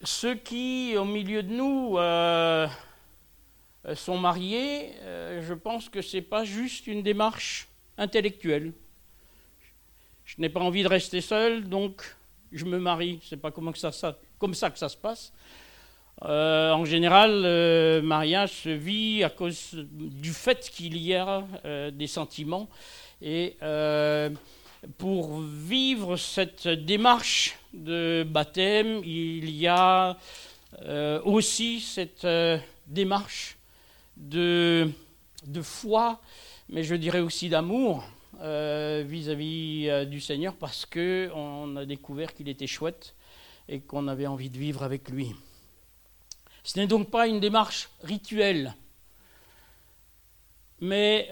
Ceux qui, au milieu de nous, sont mariés, je pense que ce n'est pas juste une démarche intellectuelle. Je n'ai pas envie de rester seul, donc je me marie. Ce n'est pas comme ça que ça se passe. En général, le mariage se vit à cause du fait qu'il y a des sentiments. Et pour vivre cette démarche de baptême, il y a aussi cette démarche de foi, mais je dirais aussi d'amour vis-à-vis du Seigneur, parce qu'on a découvert qu'il était chouette et qu'on avait envie de vivre avec lui. Ce n'est donc pas une démarche rituelle, mais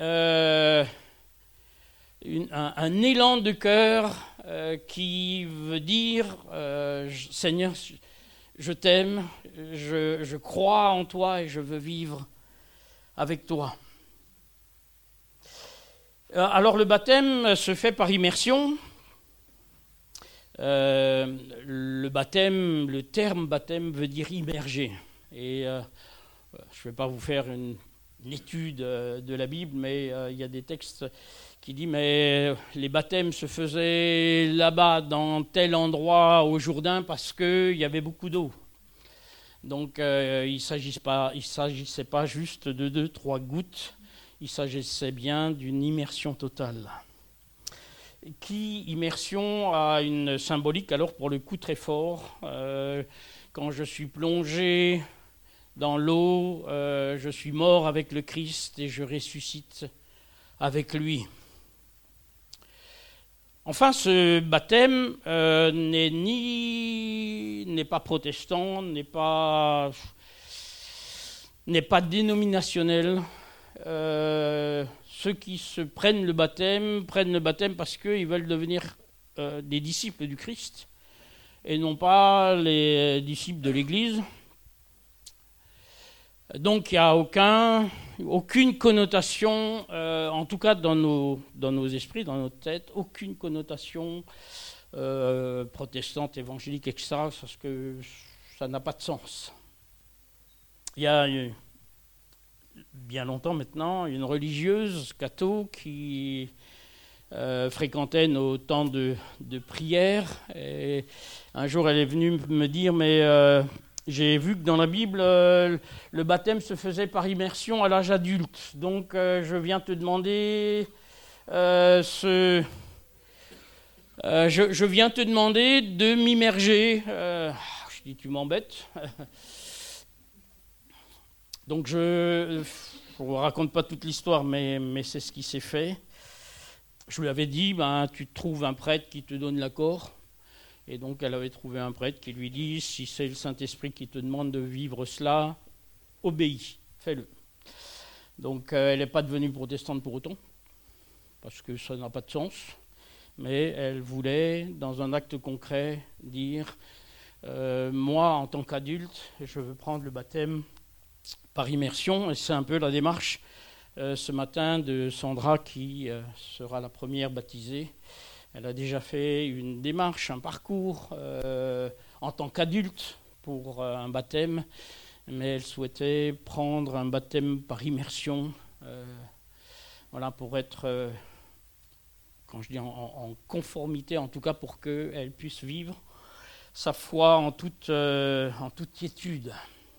un élan de cœur qui veut dire Seigneur, je t'aime, je crois en toi et je veux vivre avec toi. Alors le baptême se fait par immersion. Le terme baptême veut dire immerger. Et je ne vais pas vous faire une étude de la Bible, mais il y a des textes qui disent mais les baptêmes se faisaient là-bas, dans tel endroit au Jourdain, parce qu'il y avait beaucoup d'eau. Donc il ne s'agissait pas juste de 2-3 gouttes, il s'agissait bien d'une immersion totale. Qui, immersion, a une symbolique alors pour le coup très fort. Quand je suis plongé dans l'eau, je suis mort avec le Christ et je ressuscite avec lui. Enfin, ce baptême n'est pas protestant, n'est pas dénominationnel. Ceux qui se prennent le baptême parce qu'ils veulent devenir des disciples du Christ et non pas les disciples de l'Église. Donc il n'y a aucune connotation, en tout cas dans nos esprits, dans notre tête, aucune connotation protestante, évangélique, etc., parce que ça n'a pas de sens. Il y a bien longtemps maintenant une religieuse catho qui fréquentait nos temps de prière. Et un jour elle est venue me dire mais j'ai vu que dans la Bible le baptême se faisait par immersion à l'âge adulte, donc je viens te demander je viens te demander de m'immerger. Je dis tu m'embêtes. Donc je ne vous raconte pas toute l'histoire, mais c'est ce qui s'est fait. Je lui avais dit, tu trouves un prêtre qui te donne l'accord. Et donc elle avait trouvé un prêtre qui lui dit, si c'est le Saint-Esprit qui te demande de vivre cela, obéis, fais-le. Donc elle n'est pas devenue protestante pour autant, parce que ça n'a pas de sens. Mais elle voulait, dans un acte concret, dire, moi en tant qu'adulte, je veux prendre le baptême par immersion, et c'est un peu la démarche ce matin de Sandra qui sera la première baptisée. Elle a déjà fait une démarche, un parcours en tant qu'adulte pour un baptême, mais elle souhaitait prendre un baptême par immersion, pour être, quand je dis en conformité, en tout cas pour qu'elle puisse vivre sa foi en toute quiétude.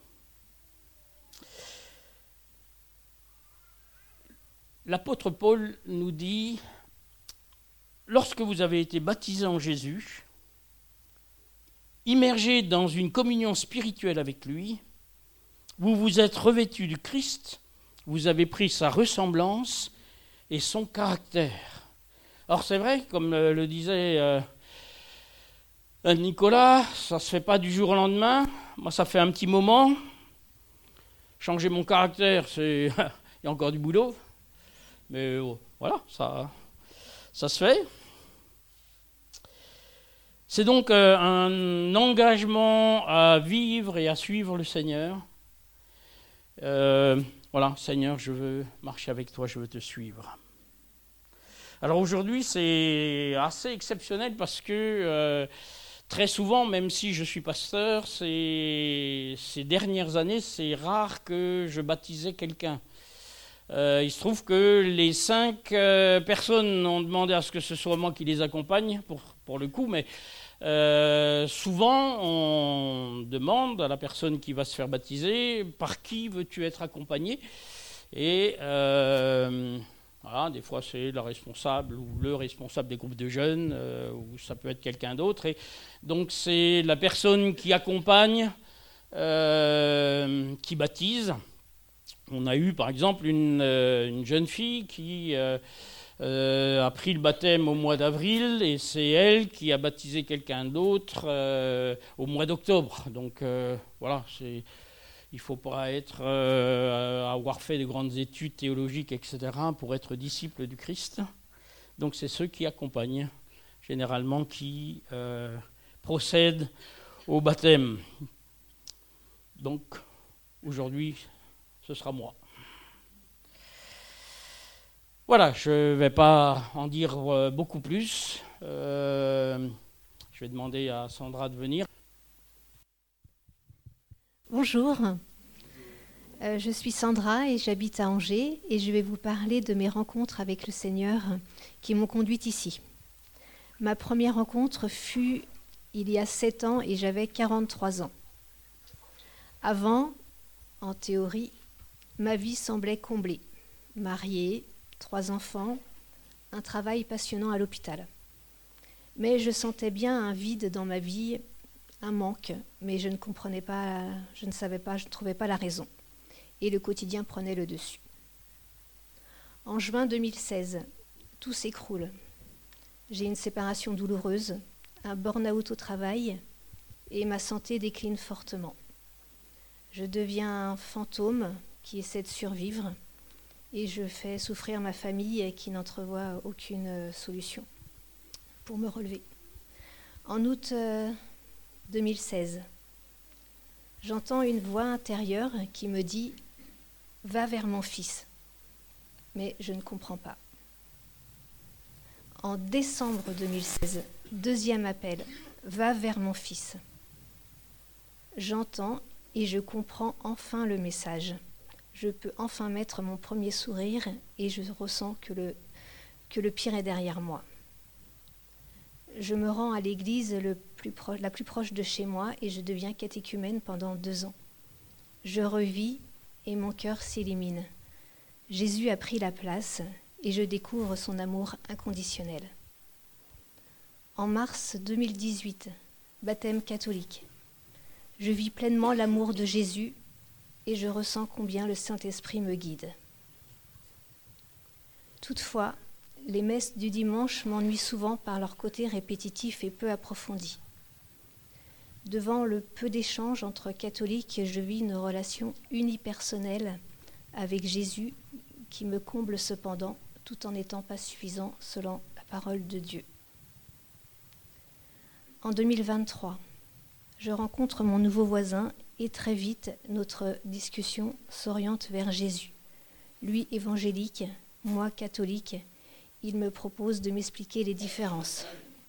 L'apôtre Paul nous dit, lorsque vous avez été baptisés en Jésus, immergés dans une communion spirituelle avec lui, vous vous êtes revêtus du Christ, vous avez pris sa ressemblance et son caractère. Or c'est vrai, comme le disait Nicolas, ça ne se fait pas du jour au lendemain. Moi ça fait un petit moment. Changer mon caractère, il y a encore du boulot. Mais voilà, ça se fait. C'est donc un engagement à vivre et à suivre le Seigneur. Seigneur, je veux marcher avec toi, je veux te suivre. Alors aujourd'hui, c'est assez exceptionnel parce que très souvent, même si je suis pasteur, ces dernières années, c'est rare que je baptisais quelqu'un. Il se trouve que les 5 personnes ont demandé à ce que ce soit moi qui les accompagne, pour le coup, mais souvent on demande à la personne qui va se faire baptiser, par qui veux-tu être accompagné ? Et voilà, des fois c'est la responsable ou le responsable des groupes de jeunes, ou ça peut être quelqu'un d'autre. Et donc c'est la personne qui accompagne, qui baptise. On a eu par exemple une jeune fille qui a pris le baptême au mois d'avril et c'est elle qui a baptisé quelqu'un d'autre au mois d'octobre. Donc voilà, il ne faut pas avoir fait de grandes études théologiques, etc., pour être disciple du Christ. Donc c'est ceux qui accompagnent, généralement, qui procèdent au baptême. Donc aujourd'hui, ce sera moi. Voilà, je ne vais pas en dire beaucoup plus. Je vais demander à Sandra de venir. Bonjour, je suis Sandra et j'habite à Angers et je vais vous parler de mes rencontres avec le Seigneur qui m'ont conduite ici. Ma première rencontre fut il y a 7 ans et j'avais 43 ans. Avant, en théorie, ma vie semblait comblée. Mariée, 3 enfants, un travail passionnant à l'hôpital. Mais je sentais bien un vide dans ma vie, un manque, mais je ne comprenais pas, je ne savais pas, je ne trouvais pas la raison. Et le quotidien prenait le dessus. En juin 2016, tout s'écroule. J'ai une séparation douloureuse, un burn-out au travail et ma santé décline fortement. Je deviens un fantôme qui essaie de survivre et je fais souffrir ma famille qui n'entrevoit aucune solution pour me relever. En août 2016, j'entends une voix intérieure qui me dit « Va vers mon fils ». Mais je ne comprends pas. En décembre 2016, deuxième appel « Va vers mon fils ». J'entends et je comprends enfin le message. Je peux enfin mettre mon premier sourire et je ressens que le pire est derrière moi. Je me rends à l'église la plus proche de chez moi et je deviens catéchumène pendant 2 ans. Je revis et mon cœur s'illumine. Jésus a pris la place et je découvre son amour inconditionnel. En mars 2018, baptême catholique. Je vis pleinement l'amour de Jésus et je ressens combien le Saint-Esprit me guide. Toutefois, les messes du dimanche m'ennuient souvent par leur côté répétitif et peu approfondi. Devant le peu d'échanges entre catholiques, je vis une relation unipersonnelle avec Jésus qui me comble cependant, tout en n'étant pas suffisant selon la parole de Dieu. En 2023, je rencontre mon nouveau voisin et très vite, notre discussion s'oriente vers Jésus. Lui évangélique, moi catholique, il me propose de m'expliquer les différences.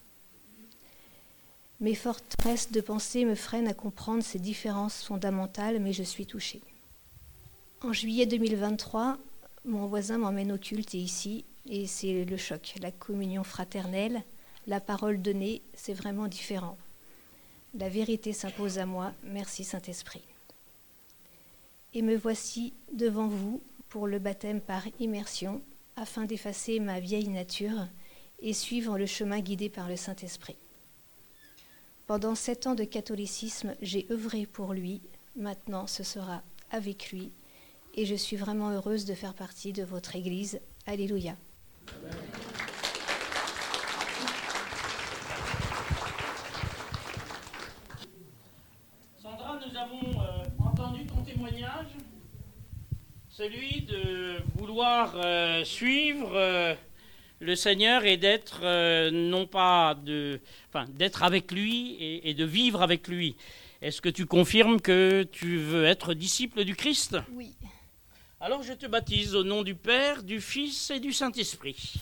Mes forteresses de pensée me freinent à comprendre ces différences fondamentales, mais je suis touchée. En juillet 2023, mon voisin m'emmène au culte ici, et c'est le choc. La communion fraternelle, la parole donnée, c'est vraiment différent. La vérité s'impose à moi, merci Saint-Esprit. Et me voici devant vous pour le baptême par immersion, afin d'effacer ma vieille nature et suivre le chemin guidé par le Saint-Esprit. Pendant 7 ans de catholicisme, j'ai œuvré pour lui, maintenant ce sera avec lui, et je suis vraiment heureuse de faire partie de votre Église. Alléluia. Nous avons entendu ton témoignage, celui de vouloir suivre le Seigneur et d'être d'être avec lui et de vivre avec lui. Est-ce que tu confirmes que tu veux être disciple du Christ ? Oui. Alors je te baptise au nom du Père, du Fils et du Saint-Esprit.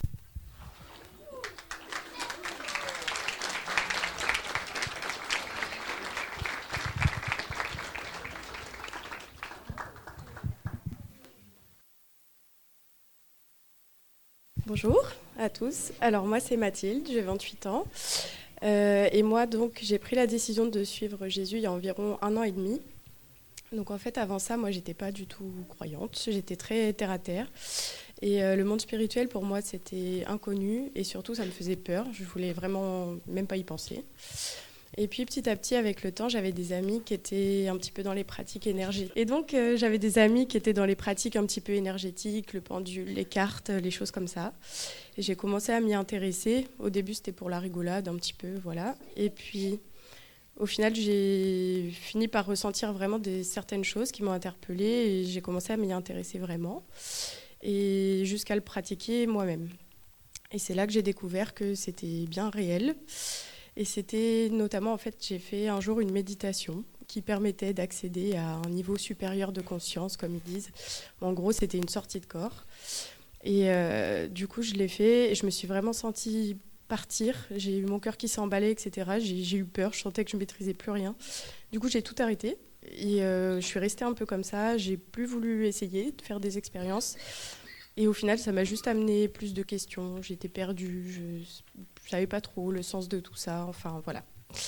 Bonjour à tous. Alors moi c'est Mathilde, j'ai 28 ans. Et moi donc j'ai pris la décision de suivre Jésus il y a environ 1 an et demi. Donc en fait avant ça moi j'étais pas du tout croyante, j'étais très terre à terre. Et le monde spirituel pour moi c'était inconnu et surtout ça me faisait peur, je voulais vraiment même pas y penser. Et puis petit à petit, avec le temps, j'avais des amis qui étaient un petit peu dans les pratiques énergétiques. Et donc, j'avais des amis qui étaient dans les pratiques un petit peu énergétiques, le pendule, les cartes, les choses comme ça. Et j'ai commencé à m'y intéresser. Au début, c'était pour la rigolade, un petit peu, voilà. Et puis, au final, j'ai fini par ressentir vraiment certaines choses qui m'ont interpellée et j'ai commencé à m'y intéresser vraiment. Et jusqu'à le pratiquer moi-même. Et c'est là que j'ai découvert que c'était bien réel. Et c'était notamment, en fait, j'ai fait un jour une méditation qui permettait d'accéder à un niveau supérieur de conscience, comme ils disent. En gros, c'était une sortie de corps. Et du coup, je l'ai fait et je me suis vraiment sentie partir. J'ai eu mon cœur qui s'emballait, etc. J'ai eu peur, je sentais que je ne maîtrisais plus rien. Du coup, j'ai tout arrêté. Et je suis restée un peu comme ça. J'ai plus voulu essayer de faire des expériences. Et au final, ça m'a juste amené plus de questions. J'étais perdue, je ne savais pas trop le sens de tout ça. Enfin, voilà.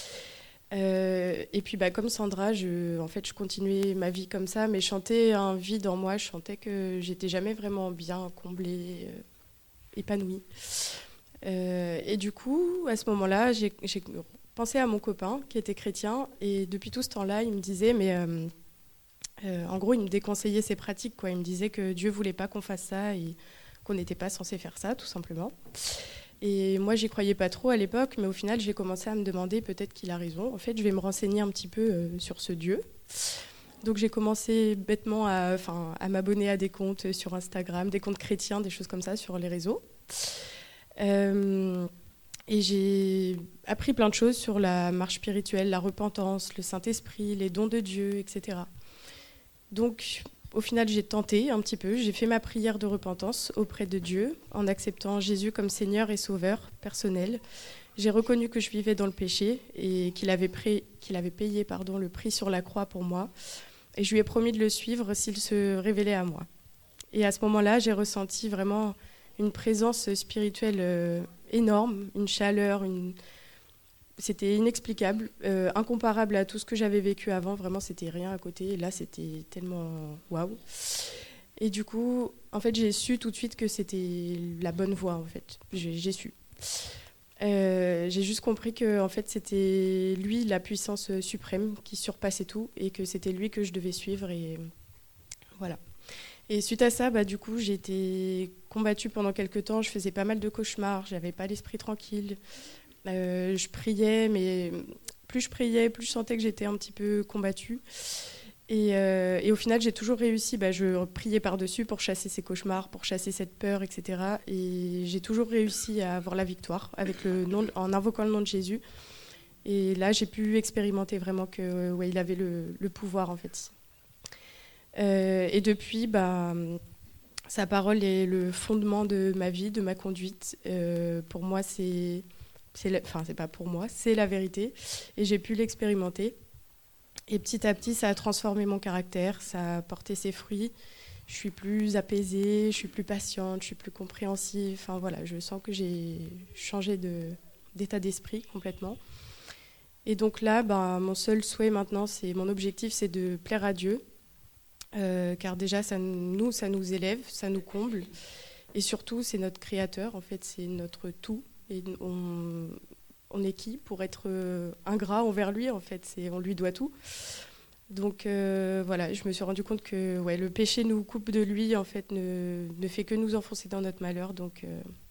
Et puis, comme Sandra, en fait, je continuais ma vie comme ça, mais je sentais un vide en moi. Je sentais que j'étais jamais vraiment bien comblée, épanouie. Et du coup, à ce moment-là, j'ai pensé à mon copain qui était chrétien. Et depuis tout ce temps-là, il me disait, mais... en gros, il me déconseillait ces pratiques, quoi. Il me disait que Dieu voulait pas qu'on fasse ça et qu'on n'était pas censé faire ça, tout simplement. Et moi, j'y croyais pas trop à l'époque, mais au final, j'ai commencé à me demander peut-être qu'il a raison. En fait, je vais me renseigner un petit peu sur ce Dieu. Donc, j'ai commencé bêtement à m'abonner à des comptes sur Instagram, des comptes chrétiens, des choses comme ça sur les réseaux. Et j'ai appris plein de choses sur la marche spirituelle, la repentance, le Saint-Esprit, les dons de Dieu, etc. Donc, au final, j'ai tenté un petit peu. J'ai fait ma prière de repentance auprès de Dieu en acceptant Jésus comme Seigneur et Sauveur personnel. J'ai reconnu que je vivais dans le péché et qu'il avait payé le prix sur la croix pour moi. Et je lui ai promis de le suivre s'il se révélait à moi. Et à ce moment-là, j'ai ressenti vraiment une présence spirituelle énorme, une chaleur, C'était inexplicable, incomparable à tout ce que j'avais vécu avant. Vraiment, c'était rien à côté. Et là, c'était tellement waouh. Et du coup, en fait, j'ai su tout de suite que c'était la bonne voie. En fait, j'ai su. J'ai juste compris que en fait, c'était lui, la puissance suprême, qui surpassait tout, et que c'était lui que je devais suivre. Et voilà. Et suite à ça, du coup, j'ai été combattue pendant quelques temps. Je faisais pas mal de cauchemars. J'avais pas l'esprit tranquille. Je priais, mais plus je priais, plus je sentais que j'étais un petit peu combattue. Et au final, j'ai toujours réussi. Je priais par-dessus pour chasser ces cauchemars, pour chasser cette peur, etc. Et j'ai toujours réussi à avoir la victoire en invoquant le nom de Jésus. Et là, j'ai pu expérimenter vraiment qu'il avait le pouvoir, en fait. Et depuis, sa parole est le fondement de ma vie, de ma conduite. Pour moi, c'est pas pour moi, c'est la vérité. Et j'ai pu l'expérimenter. Et petit à petit, ça a transformé mon caractère, ça a porté ses fruits. Je suis plus apaisée, je suis plus patiente, je suis plus compréhensive. Enfin voilà, je sens que j'ai changé d'état d'esprit complètement. Et donc là, mon seul souhait maintenant, mon objectif, c'est de plaire à Dieu. Car déjà, ça nous élève, ça nous comble. Et surtout, c'est notre créateur, en fait, c'est notre tout. Et on est qui pour être ingrat envers lui, en fait, on lui doit tout. Donc voilà, je me suis rendu compte que le péché nous coupe de lui, en fait, ne fait que nous enfoncer dans notre malheur. Donc,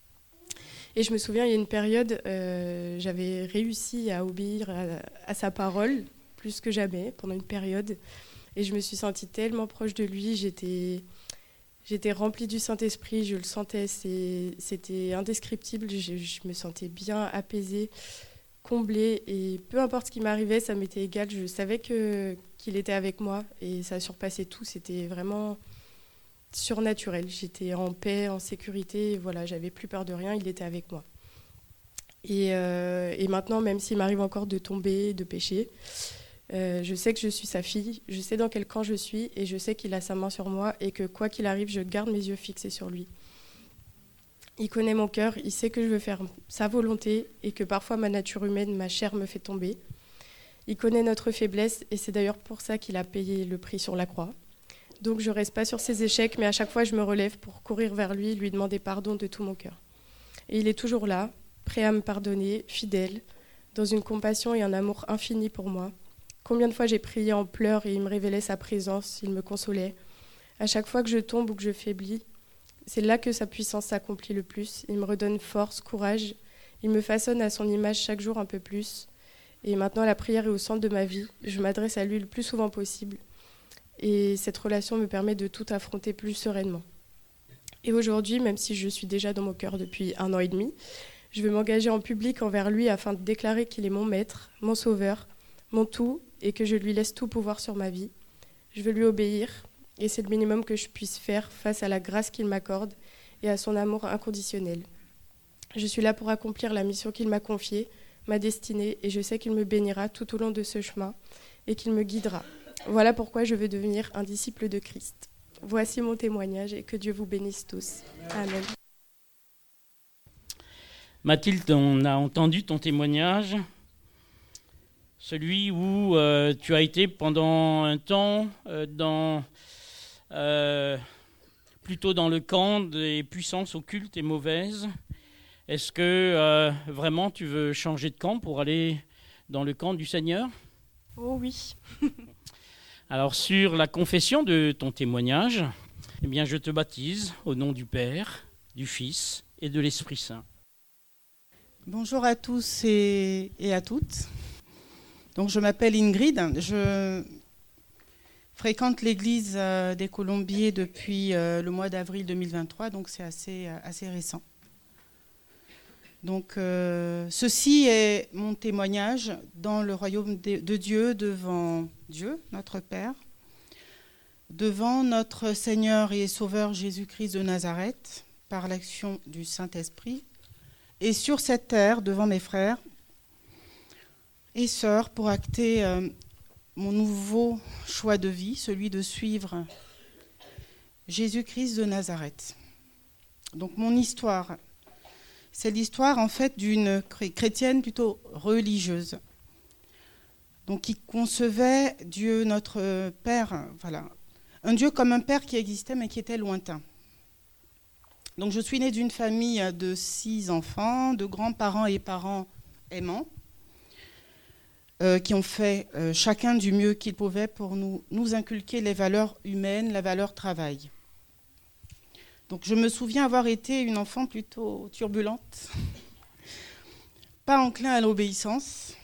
et je me souviens, il y a une période, j'avais réussi à obéir à sa parole, plus que jamais, pendant une période. Et je me suis sentie tellement proche de lui, j'étais remplie du Saint-Esprit, je le sentais, c'était indescriptible, je me sentais bien apaisée, comblée, et peu importe ce qui m'arrivait, ça m'était égal, je savais qu'il était avec moi, et ça surpassait tout, c'était vraiment surnaturel, j'étais en paix, en sécurité, et voilà, j'avais plus peur de rien, il était avec moi. Et maintenant, même s'il m'arrive encore de tomber, de pécher, je sais que je suis sa fille, je sais dans quel camp je suis et je sais qu'il a sa main sur moi et que quoi qu'il arrive, je garde mes yeux fixés sur lui. Il connaît mon cœur, il sait que je veux faire sa volonté et que parfois ma nature humaine, ma chair me fait tomber. Il connaît notre faiblesse et c'est d'ailleurs pour ça qu'il a payé le prix sur la croix. Donc je ne reste pas sur ses échecs, mais à chaque fois je me relève pour courir vers lui et lui demander pardon de tout mon cœur. Et il est toujours là, prêt à me pardonner, fidèle, dans une compassion et un amour infini pour moi. Combien de fois j'ai prié en pleurs et il me révélait sa présence, il me consolait. À chaque fois que je tombe ou que je faiblis, c'est là que sa puissance s'accomplit le plus. Il me redonne force, courage, il me façonne à son image chaque jour un peu plus. Et maintenant la prière est au centre de ma vie, je m'adresse à lui le plus souvent possible. Et cette relation me permet de tout affronter plus sereinement. Et aujourd'hui, même si je suis déjà dans mon cœur depuis 1 an et demi, je veux m'engager en public envers lui afin de déclarer qu'il est mon maître, mon sauveur, mon tout, et que je lui laisse tout pouvoir sur ma vie. Je veux lui obéir, et c'est le minimum que je puisse faire face à la grâce qu'il m'accorde et à son amour inconditionnel. Je suis là pour accomplir la mission qu'il m'a confiée, ma destinée, et je sais qu'il me bénira tout au long de ce chemin et qu'il me guidera. Voilà pourquoi je veux devenir un disciple de Christ. Voici mon témoignage et que Dieu vous bénisse tous. Amen. Mathilde, on a entendu ton témoignage, celui où tu as été pendant un temps plutôt dans le camp des puissances occultes et mauvaises. Est-ce que vraiment tu veux changer de camp pour aller dans le camp du Seigneur ? Oh oui. Alors sur la confession de ton témoignage, eh bien je te baptise au nom du Père, du Fils et de l'Esprit Saint. Bonjour à tous et à toutes. Donc je m'appelle Ingrid, je fréquente l'église des Colombiers depuis le mois d'avril 2023, donc c'est assez récent. Donc ceci est mon témoignage dans le royaume de Dieu, devant Dieu, notre Père, devant notre Seigneur et Sauveur Jésus-Christ de Nazareth, par l'action du Saint-Esprit, et sur cette terre, devant mes frères et sœurs, pour acter mon nouveau choix de vie, celui de suivre Jésus-Christ de Nazareth. Donc mon histoire, c'est l'histoire en fait d'une chrétienne plutôt religieuse, donc qui concevait Dieu notre Père, voilà, un Dieu comme un Père qui existait mais qui était lointain. Donc je suis née d'une famille de 6 enfants, de grands-parents et parents aimants, qui ont fait chacun du mieux qu'ils pouvaient pour nous inculquer les valeurs humaines, la valeur travail. Donc je me souviens avoir été une enfant plutôt turbulente, pas enclin à l'obéissance.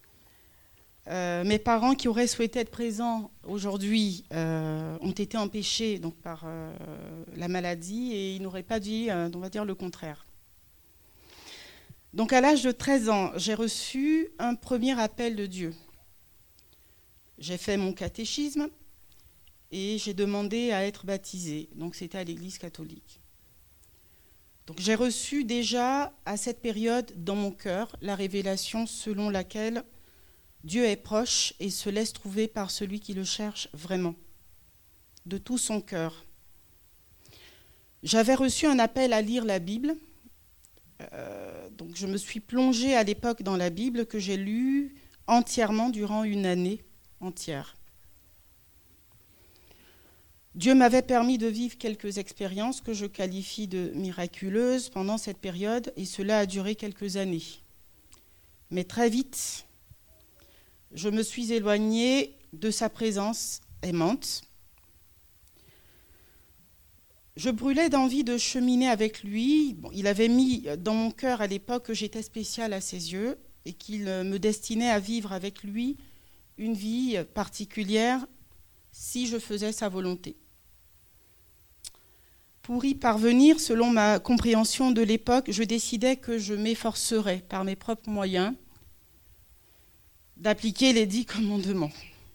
Mes parents qui auraient souhaité être présents aujourd'hui ont été empêchés donc, par la maladie et ils n'auraient pas dit, on va dire, le contraire. Donc à l'âge de 13 ans, j'ai reçu un premier appel de Dieu. J'ai fait mon catéchisme et j'ai demandé à être baptisée. Donc c'était à l'église catholique. Donc j'ai reçu déjà à cette période dans mon cœur la révélation selon laquelle Dieu est proche et se laisse trouver par celui qui le cherche vraiment, de tout son cœur. J'avais reçu un appel à lire la Bible. Donc je me suis plongée à l'époque dans la Bible que j'ai lue entièrement durant une année entière. Dieu m'avait permis de vivre quelques expériences que je qualifie de miraculeuses pendant cette période et cela a duré quelques années. Mais très vite, je me suis éloignée de sa présence aimante. Je brûlais d'envie de cheminer avec lui. Bon, il avait mis dans mon cœur à l'époque que j'étais spéciale à ses yeux et qu'il me destinait à vivre avec lui une vie particulière si je faisais sa volonté. Pour y parvenir, selon ma compréhension de l'époque, je décidais que je m'efforcerais par mes propres moyens d'appliquer les 10 commandements.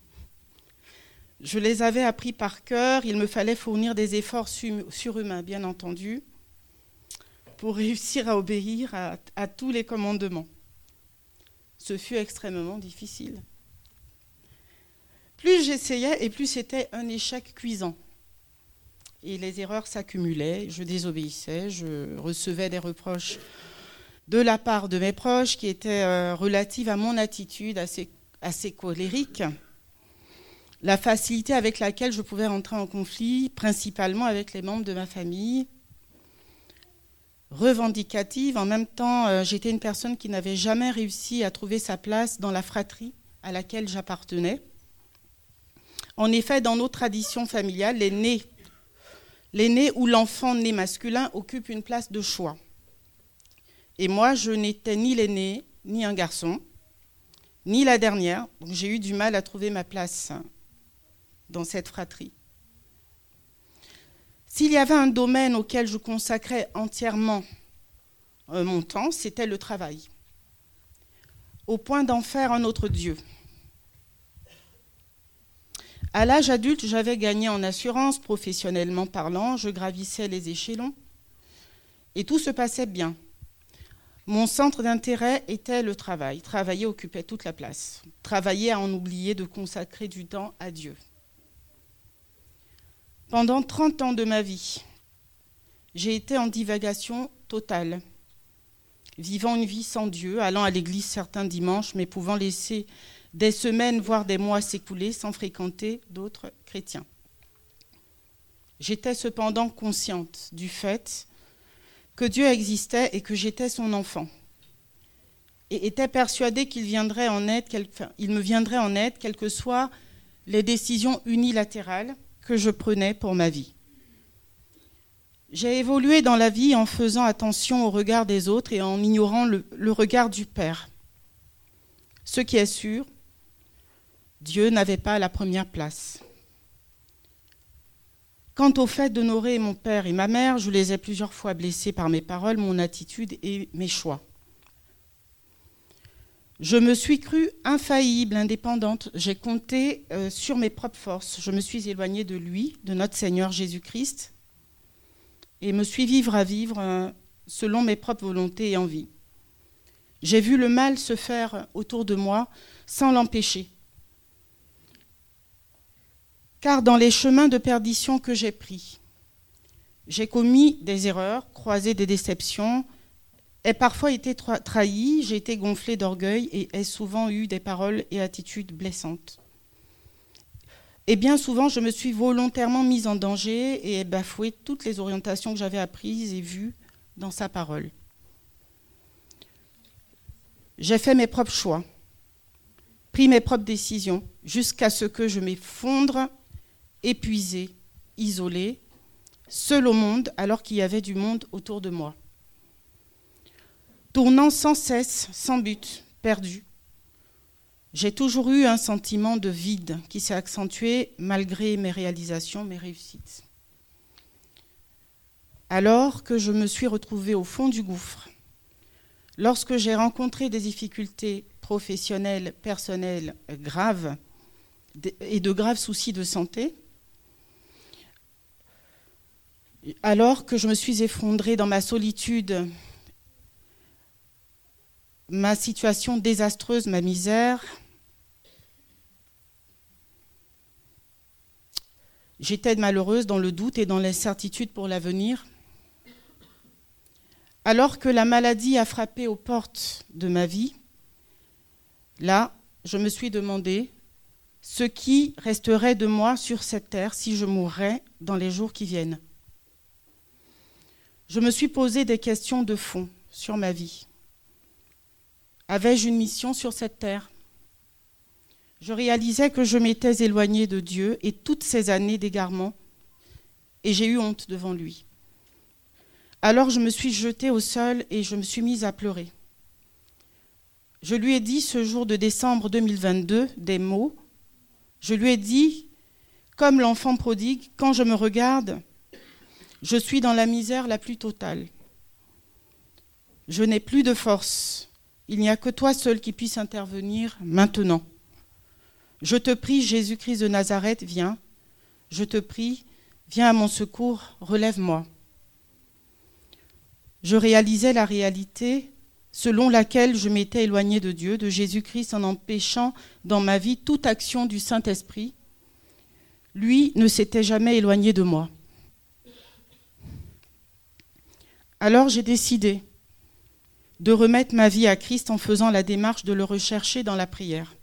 Je les avais appris par cœur, il me fallait fournir des efforts surhumains, bien entendu, pour réussir à obéir à tous les commandements. Ce fut extrêmement difficile. Plus j'essayais et plus c'était un échec cuisant. et les erreurs s'accumulaient. Je désobéissais, je recevais des reproches de la part de mes proches qui étaient relatives à mon attitude assez colérique, la facilité avec laquelle je pouvais entrer en conflit, principalement avec les membres de ma famille, revendicative. En même temps, j'étais une personne qui n'avait jamais réussi à trouver sa place dans la fratrie à laquelle j'appartenais. En effet, dans nos traditions familiales, l'aîné ou l'enfant né masculin occupe une place de choix. Et moi, je n'étais ni l'aîné, ni un garçon, ni la dernière. Donc j'ai eu du mal à trouver ma place dans cette fratrie. S'il y avait un domaine auquel je consacrais entièrement mon temps, c'était le travail, au point d'en faire un autre Dieu. À l'âge adulte, j'avais gagné en assurance, professionnellement parlant, je gravissais les échelons et tout se passait bien. Mon centre d'intérêt était le travail. Travailler occupait toute la place. Travailler à en oublier de consacrer du temps à Dieu. Pendant 30 ans de ma vie, j'ai été en divagation totale, vivant une vie sans Dieu, allant à l'église certains dimanches, mais pouvant laisser des semaines, voire des mois s'écouler sans fréquenter d'autres chrétiens. J'étais cependant consciente du fait que Dieu existait et que j'étais son enfant, et était persuadée qu'il me viendrait en aide, quelles que soient les décisions unilatérales que je prenais pour ma vie. J'ai évolué dans la vie en faisant attention au regard des autres et en ignorant le regard du Père. Ce qui est sûr, Dieu n'avait pas la première place. Quant au fait d'honorer mon père et ma mère, je les ai plusieurs fois blessés par mes paroles, mon attitude et mes choix. Je me suis crue infaillible, indépendante. J'ai compté sur mes propres forces. Je me suis éloignée de lui, de notre Seigneur Jésus-Christ, et me suis vivre selon mes propres volontés et envies. J'ai vu le mal se faire autour de moi sans l'empêcher. Car dans les chemins de perdition que j'ai pris, j'ai commis des erreurs, croisé des déceptions, ai parfois été trahi, j'ai été gonflée d'orgueil et ai souvent eu des paroles et attitudes blessantes. Et bien souvent, je me suis volontairement mise en danger et ai bafoué toutes les orientations que j'avais apprises et vues dans sa parole. J'ai fait mes propres choix, pris mes propres décisions, jusqu'à ce que je m'effondre, épuisée, isolée, seule au monde, alors qu'il y avait du monde autour de moi. Tournant sans cesse, sans but, perdu. J'ai toujours eu un sentiment de vide qui s'est accentué malgré mes réalisations, mes réussites. Alors que je me suis retrouvée au fond du gouffre, lorsque j'ai rencontré des difficultés professionnelles, personnelles graves et de graves soucis de santé, alors que je me suis effondrée dans ma solitude, ma situation désastreuse, ma misère, j'étais malheureuse dans le doute et dans l'incertitude pour l'avenir. Alors que la maladie a frappé aux portes de ma vie, là, je me suis demandé ce qui resterait de moi sur cette terre si je mourrais dans les jours qui viennent. Je me suis posé des questions de fond sur ma vie. Avais-je une mission sur cette terre ? Je réalisais que je m'étais éloignée de Dieu et toutes ces années d'égarement, et j'ai eu honte devant lui. Alors je me suis jetée au sol et je me suis mise à pleurer. Je lui ai dit ce jour de décembre 2022 des mots. Je lui ai dit, comme l'enfant prodigue, quand je me regarde, je suis dans la misère la plus totale. Je n'ai plus de force. Il n'y a que toi seul qui puisse intervenir maintenant. Je te prie, Jésus-Christ de Nazareth, viens. Je te prie, viens à mon secours, relève-moi. Je réalisais la réalité selon laquelle je m'étais éloignée de Dieu, de Jésus-Christ, en empêchant dans ma vie toute action du Saint-Esprit. Lui ne s'était jamais éloigné de moi. Alors j'ai décidé de remettre ma vie à Christ en faisant la démarche de le rechercher dans la prière.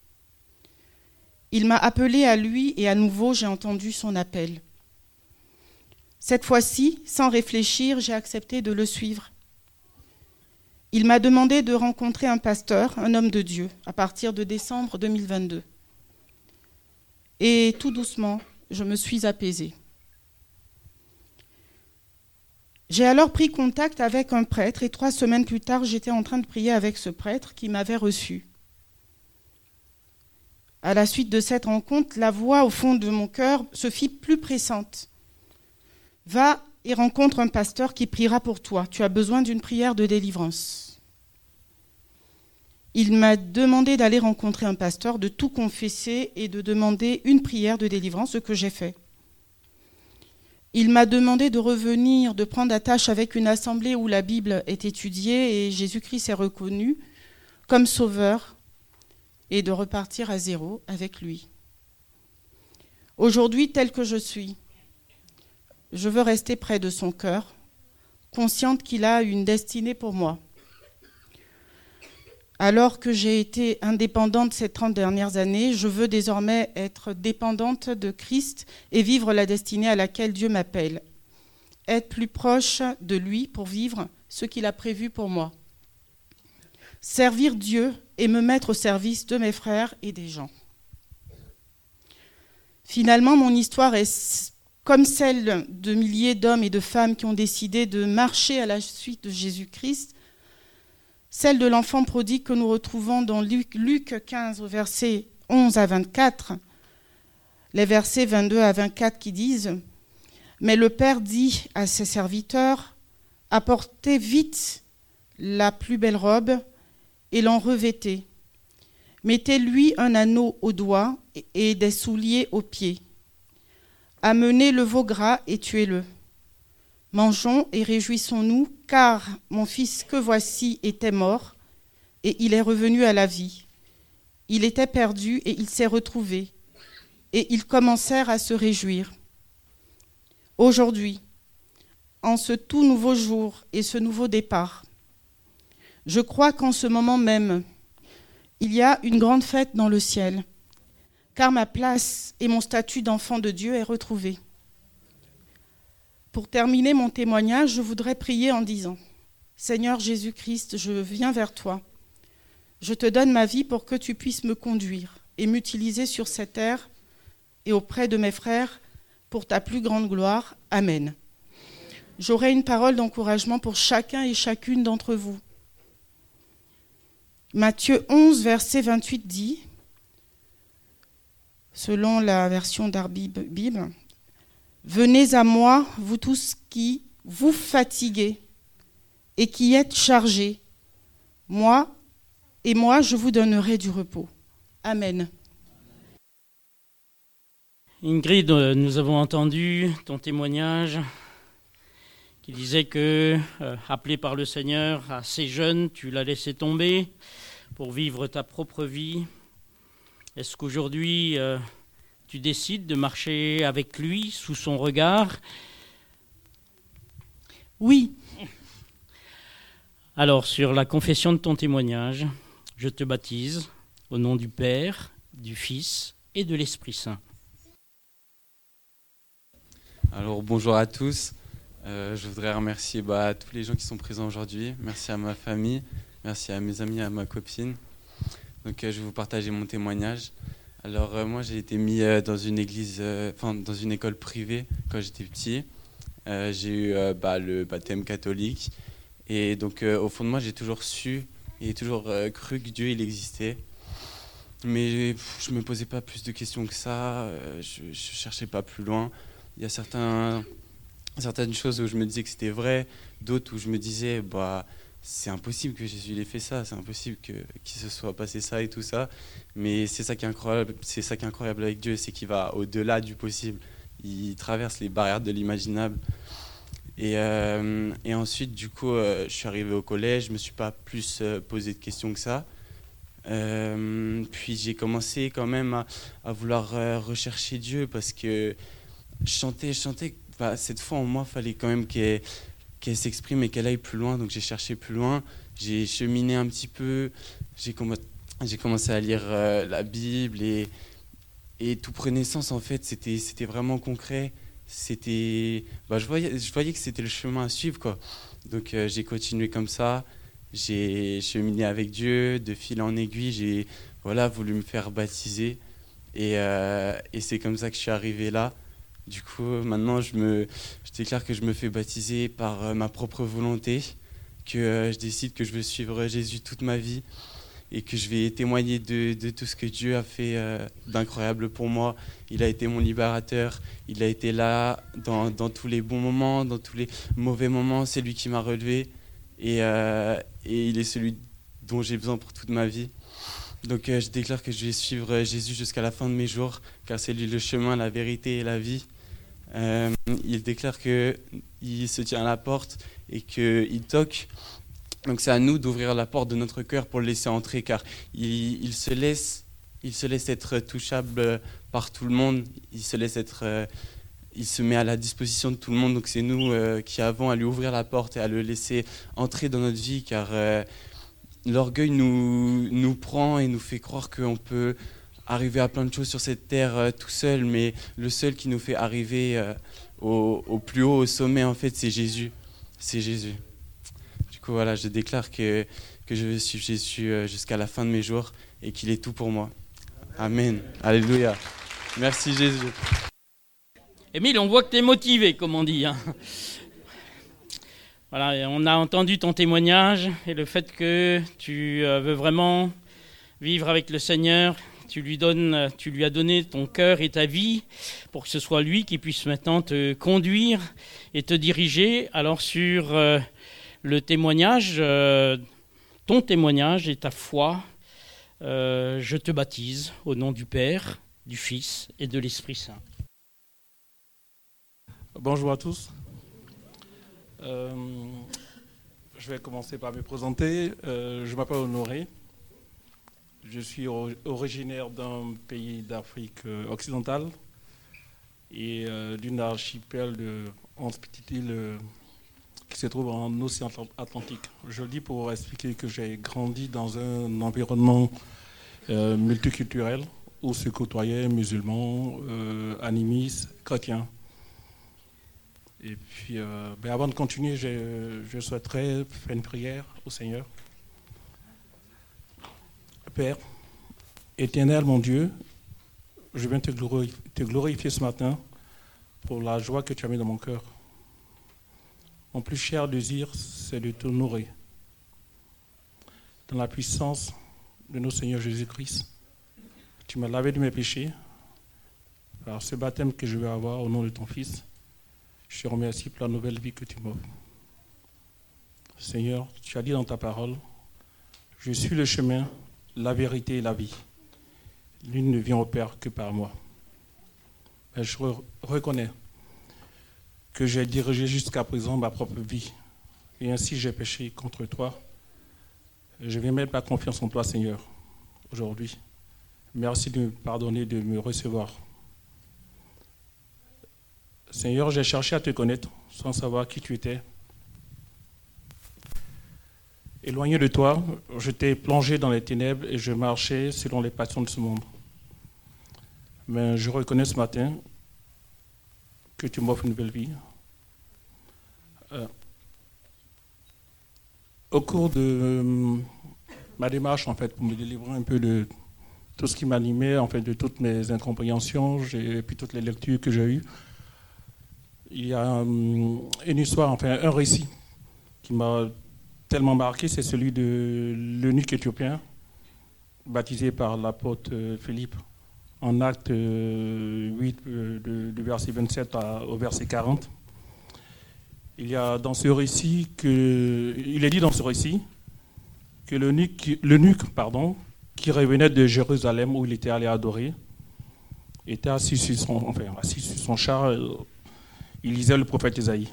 Il m'a appelé à lui et à nouveau j'ai entendu son appel. Cette fois-ci, sans réfléchir, j'ai accepté de le suivre. Il m'a demandé de rencontrer un pasteur, un homme de Dieu, à partir de décembre 2022. Et tout doucement, je me suis apaisée. J'ai alors pris contact avec un prêtre et 3 semaines plus tard, j'étais en train de prier avec ce prêtre qui m'avait reçu. À la suite de cette rencontre, la voix au fond de mon cœur se fit plus pressante. Va et rencontre un pasteur qui priera pour toi. Tu as besoin d'une prière de délivrance. Il m'a demandé d'aller rencontrer un pasteur, de tout confesser et de demander une prière de délivrance, ce que j'ai fait. Il m'a demandé de revenir, de prendre attache avec une assemblée où la Bible est étudiée et Jésus-Christ est reconnu comme sauveur et de repartir à zéro avec lui. Aujourd'hui, tel que je suis, je veux rester près de son cœur, consciente qu'il a une destinée pour moi. Alors que j'ai été indépendante ces 30 dernières années, je veux désormais être dépendante de Christ et vivre la destinée à laquelle Dieu m'appelle. Être plus proche de lui pour vivre ce qu'il a prévu pour moi. Servir Dieu et me mettre au service de mes frères et des gens. Finalement, mon histoire est comme celle de milliers d'hommes et de femmes qui ont décidé de marcher à la suite de Jésus-Christ, celle de l'enfant prodigue que nous retrouvons dans Luc 15, versets 11 à 24, les versets 22 à 24 qui disent « Mais le Père dit à ses serviteurs, apportez vite la plus belle robe et l'en revêtez. Mettez-lui un anneau au doigt et des souliers aux pieds. Amenez le veau gras et tuez-le. Mangeons et réjouissons-nous, car mon fils que voici était mort, et il est revenu à la vie. Il était perdu et il s'est retrouvé, et ils commencèrent à se réjouir. Aujourd'hui, en ce tout nouveau jour et ce nouveau départ, je crois qu'en ce moment même, il y a une grande fête dans le ciel, car ma place et mon statut d'enfant de Dieu est retrouvé. Pour terminer mon témoignage, je voudrais prier en disant « Seigneur Jésus-Christ, je viens vers toi. Je te donne ma vie pour que tu puisses me conduire et m'utiliser sur cette terre et auprès de mes frères pour ta plus grande gloire. Amen. » J'aurai une parole d'encouragement pour chacun et chacune d'entre vous. Matthieu 11, verset 28 dit, selon la version Darby Bible, « Venez à moi, vous tous qui vous fatiguez et qui êtes chargés, moi, je vous donnerai du repos. » Amen. Ingrid, nous avons entendu ton témoignage qui disait que, appelé par le Seigneur assez jeune, tu l'as laissé tomber pour vivre ta propre vie. Est-ce qu'aujourd'hui, tu décides de marcher avec lui, sous son regard? Oui. Alors, sur la confession de ton témoignage, je te baptise au nom du Père, du Fils et de l'Esprit Saint. Alors, bonjour à tous. Je voudrais remercier tous les gens qui sont présents aujourd'hui. Merci à ma famille, merci à mes amis, à ma copine. Donc, je vais vous partager mon témoignage. Alors, moi, j'ai été mis dans une église, dans une école privée quand j'étais petit. J'ai eu le baptême catholique. Et donc, au fond de moi, j'ai toujours su et toujours cru que Dieu, il existait. Mais je ne me posais pas plus de questions que ça. Je ne cherchais pas plus loin. Il y a certaines choses où je me disais que c'était vrai, d'autres où je me disais c'est impossible que Jésus ait fait ça, c'est impossible qu'il se soit passé ça et tout ça. Mais c'est ça qui est incroyable avec Dieu, c'est qu'il va au-delà du possible. Il traverse les barrières de l'imaginable. Et ensuite, du coup, je suis arrivé au collège, je me suis pas plus posé de questions que ça. Puis j'ai commencé quand même à vouloir rechercher Dieu parce que je sentais que cette foi en moi, fallait quand même qu'il qu'elle s'exprime et qu'elle aille plus loin. Donc j'ai cherché plus loin, j'ai cheminé un petit peu, j'ai commencé à lire la Bible et tout prenait sens en fait. C'était vraiment concret. Je voyais que c'était le chemin à suivre, quoi. Donc j'ai continué comme ça. J'ai cheminé avec Dieu, de fil en aiguille. J'ai voulu me faire baptiser. Et c'est comme ça que je suis arrivé là. Du coup, maintenant, je déclare que je me fais baptiser par ma propre volonté, que je décide que je veux suivre Jésus toute ma vie et que je vais témoigner de tout ce que Dieu a fait d'incroyable pour moi. Il a été mon libérateur, il a été là dans tous les bons moments, dans tous les mauvais moments. C'est lui qui m'a relevé et il est celui dont j'ai besoin pour toute ma vie. Donc je déclare que je vais suivre Jésus jusqu'à la fin de mes jours, car c'est lui le chemin, la vérité et la vie. Il déclare qu'il se tient à la porte et qu'il toque. Donc c'est à nous d'ouvrir la porte de notre cœur pour le laisser entrer, car il se laisse être touchable par tout le monde. Il se met à la disposition de tout le monde. Donc c'est nous qui avons à lui ouvrir la porte et à le laisser entrer dans notre vie, car l'orgueil nous prend et nous fait croire qu'on peut arriver à plein de choses sur cette terre tout seul, mais le seul qui nous fait arriver au plus haut, au sommet, en fait, c'est Jésus. C'est Jésus. Du coup, voilà, je déclare que je vais suivre Jésus jusqu'à la fin de mes jours et qu'il est tout pour moi. Amen. Alléluia. Merci Jésus. Émile, on voit que tu es motivé, comme on dit. Voilà, on a entendu ton témoignage et le fait que tu veux vraiment vivre avec le Seigneur. Tu lui as donné ton cœur et ta vie pour que ce soit lui qui puisse maintenant te conduire et te diriger. Alors sur le témoignage, ton témoignage et ta foi, je te baptise au nom du Père, du Fils et de l'Esprit Saint. Bonjour à tous. Je vais commencer par me présenter. Je m'appelle Honoré. Je suis originaire d'un pays d'Afrique occidentale et d'une archipel de 11 petites îles qui se trouve en océan Atlantique. Je le dis pour expliquer que j'ai grandi dans un environnement multiculturel où se côtoyaient musulmans, animistes, chrétiens. Et puis, avant de continuer, je souhaiterais faire une prière au Seigneur. Père, éternel mon Dieu, je viens te glorifier ce matin pour la joie que tu as mis dans mon cœur. Mon plus cher désir, c'est de t'honorer. Dans la puissance de notre Seigneur Jésus-Christ, tu m'as lavé de mes péchés par ce baptême que je vais avoir au nom de ton Fils. Je te remercie pour la nouvelle vie que tu m'offres. Seigneur, tu as dit dans ta parole, je suis le chemin, la vérité et la vie. L'une ne vient au Père que par moi. Mais je reconnais que j'ai dirigé jusqu'à présent ma propre vie. Et ainsi j'ai péché contre toi. Je viens mettre ma confiance en toi, Seigneur, aujourd'hui. Merci de me pardonner, de me recevoir. Seigneur, j'ai cherché à te connaître sans savoir qui tu étais. Éloigné de toi, j'étais plongé dans les ténèbres et je marchais selon les passions de ce monde. Mais je reconnais ce matin que tu m'offres une nouvelle vie. Au cours de ma démarche, en fait, pour me délivrer un peu de tout ce qui m'animait, en fait, de toutes mes incompréhensions et puis toutes les lectures que j'ai eues, il y a une histoire, enfin un récit qui m'a tellement marqué, c'est celui de l'eunuque éthiopien, baptisé par l'apôtre Philippe, en acte 8, du verset 27 au verset 40. Il est dit dans ce récit que l'eunuque qui revenait de Jérusalem, où il était allé adorer, était assis sur son char, il lisait le prophète Isaïe.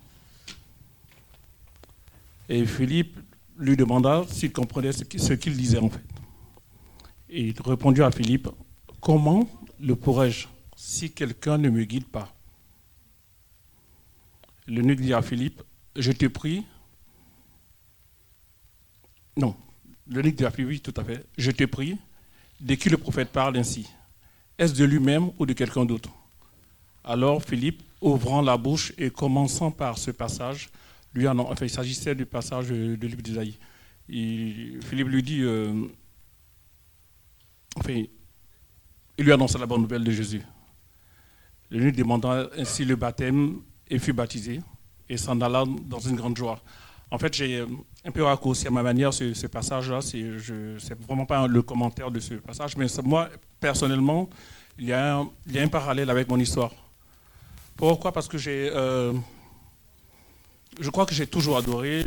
Et Philippe lui demanda s'il comprenait ce qu'il disait en fait. Et il répondit à Philippe, « Comment le pourrais-je si quelqu'un ne me guide pas ?» L'eunuque dit à Philippe, « je te prie. Non, l'eunuque de Philippe, oui, tout à fait. Je te prie, de qui le prophète parle ainsi? Est-ce de lui-même ou de quelqu'un d'autre? Alors Philippe, ouvrant la bouche et commençant par ce passage, lui annonce, enfin, il s'agissait du passage de livre d'Isaïe. Philippe lui dit, il lui annonça la bonne nouvelle de Jésus. L'eunuque demanda ainsi le baptême et fut baptisé et s'en alla dans une grande joie. En fait, j'ai un peu raccourci à ma manière ce passage-là. C'est vraiment pas le commentaire de ce passage, mais moi, personnellement, il y a un parallèle avec mon histoire. Pourquoi? Parce que je crois que j'ai toujours adoré.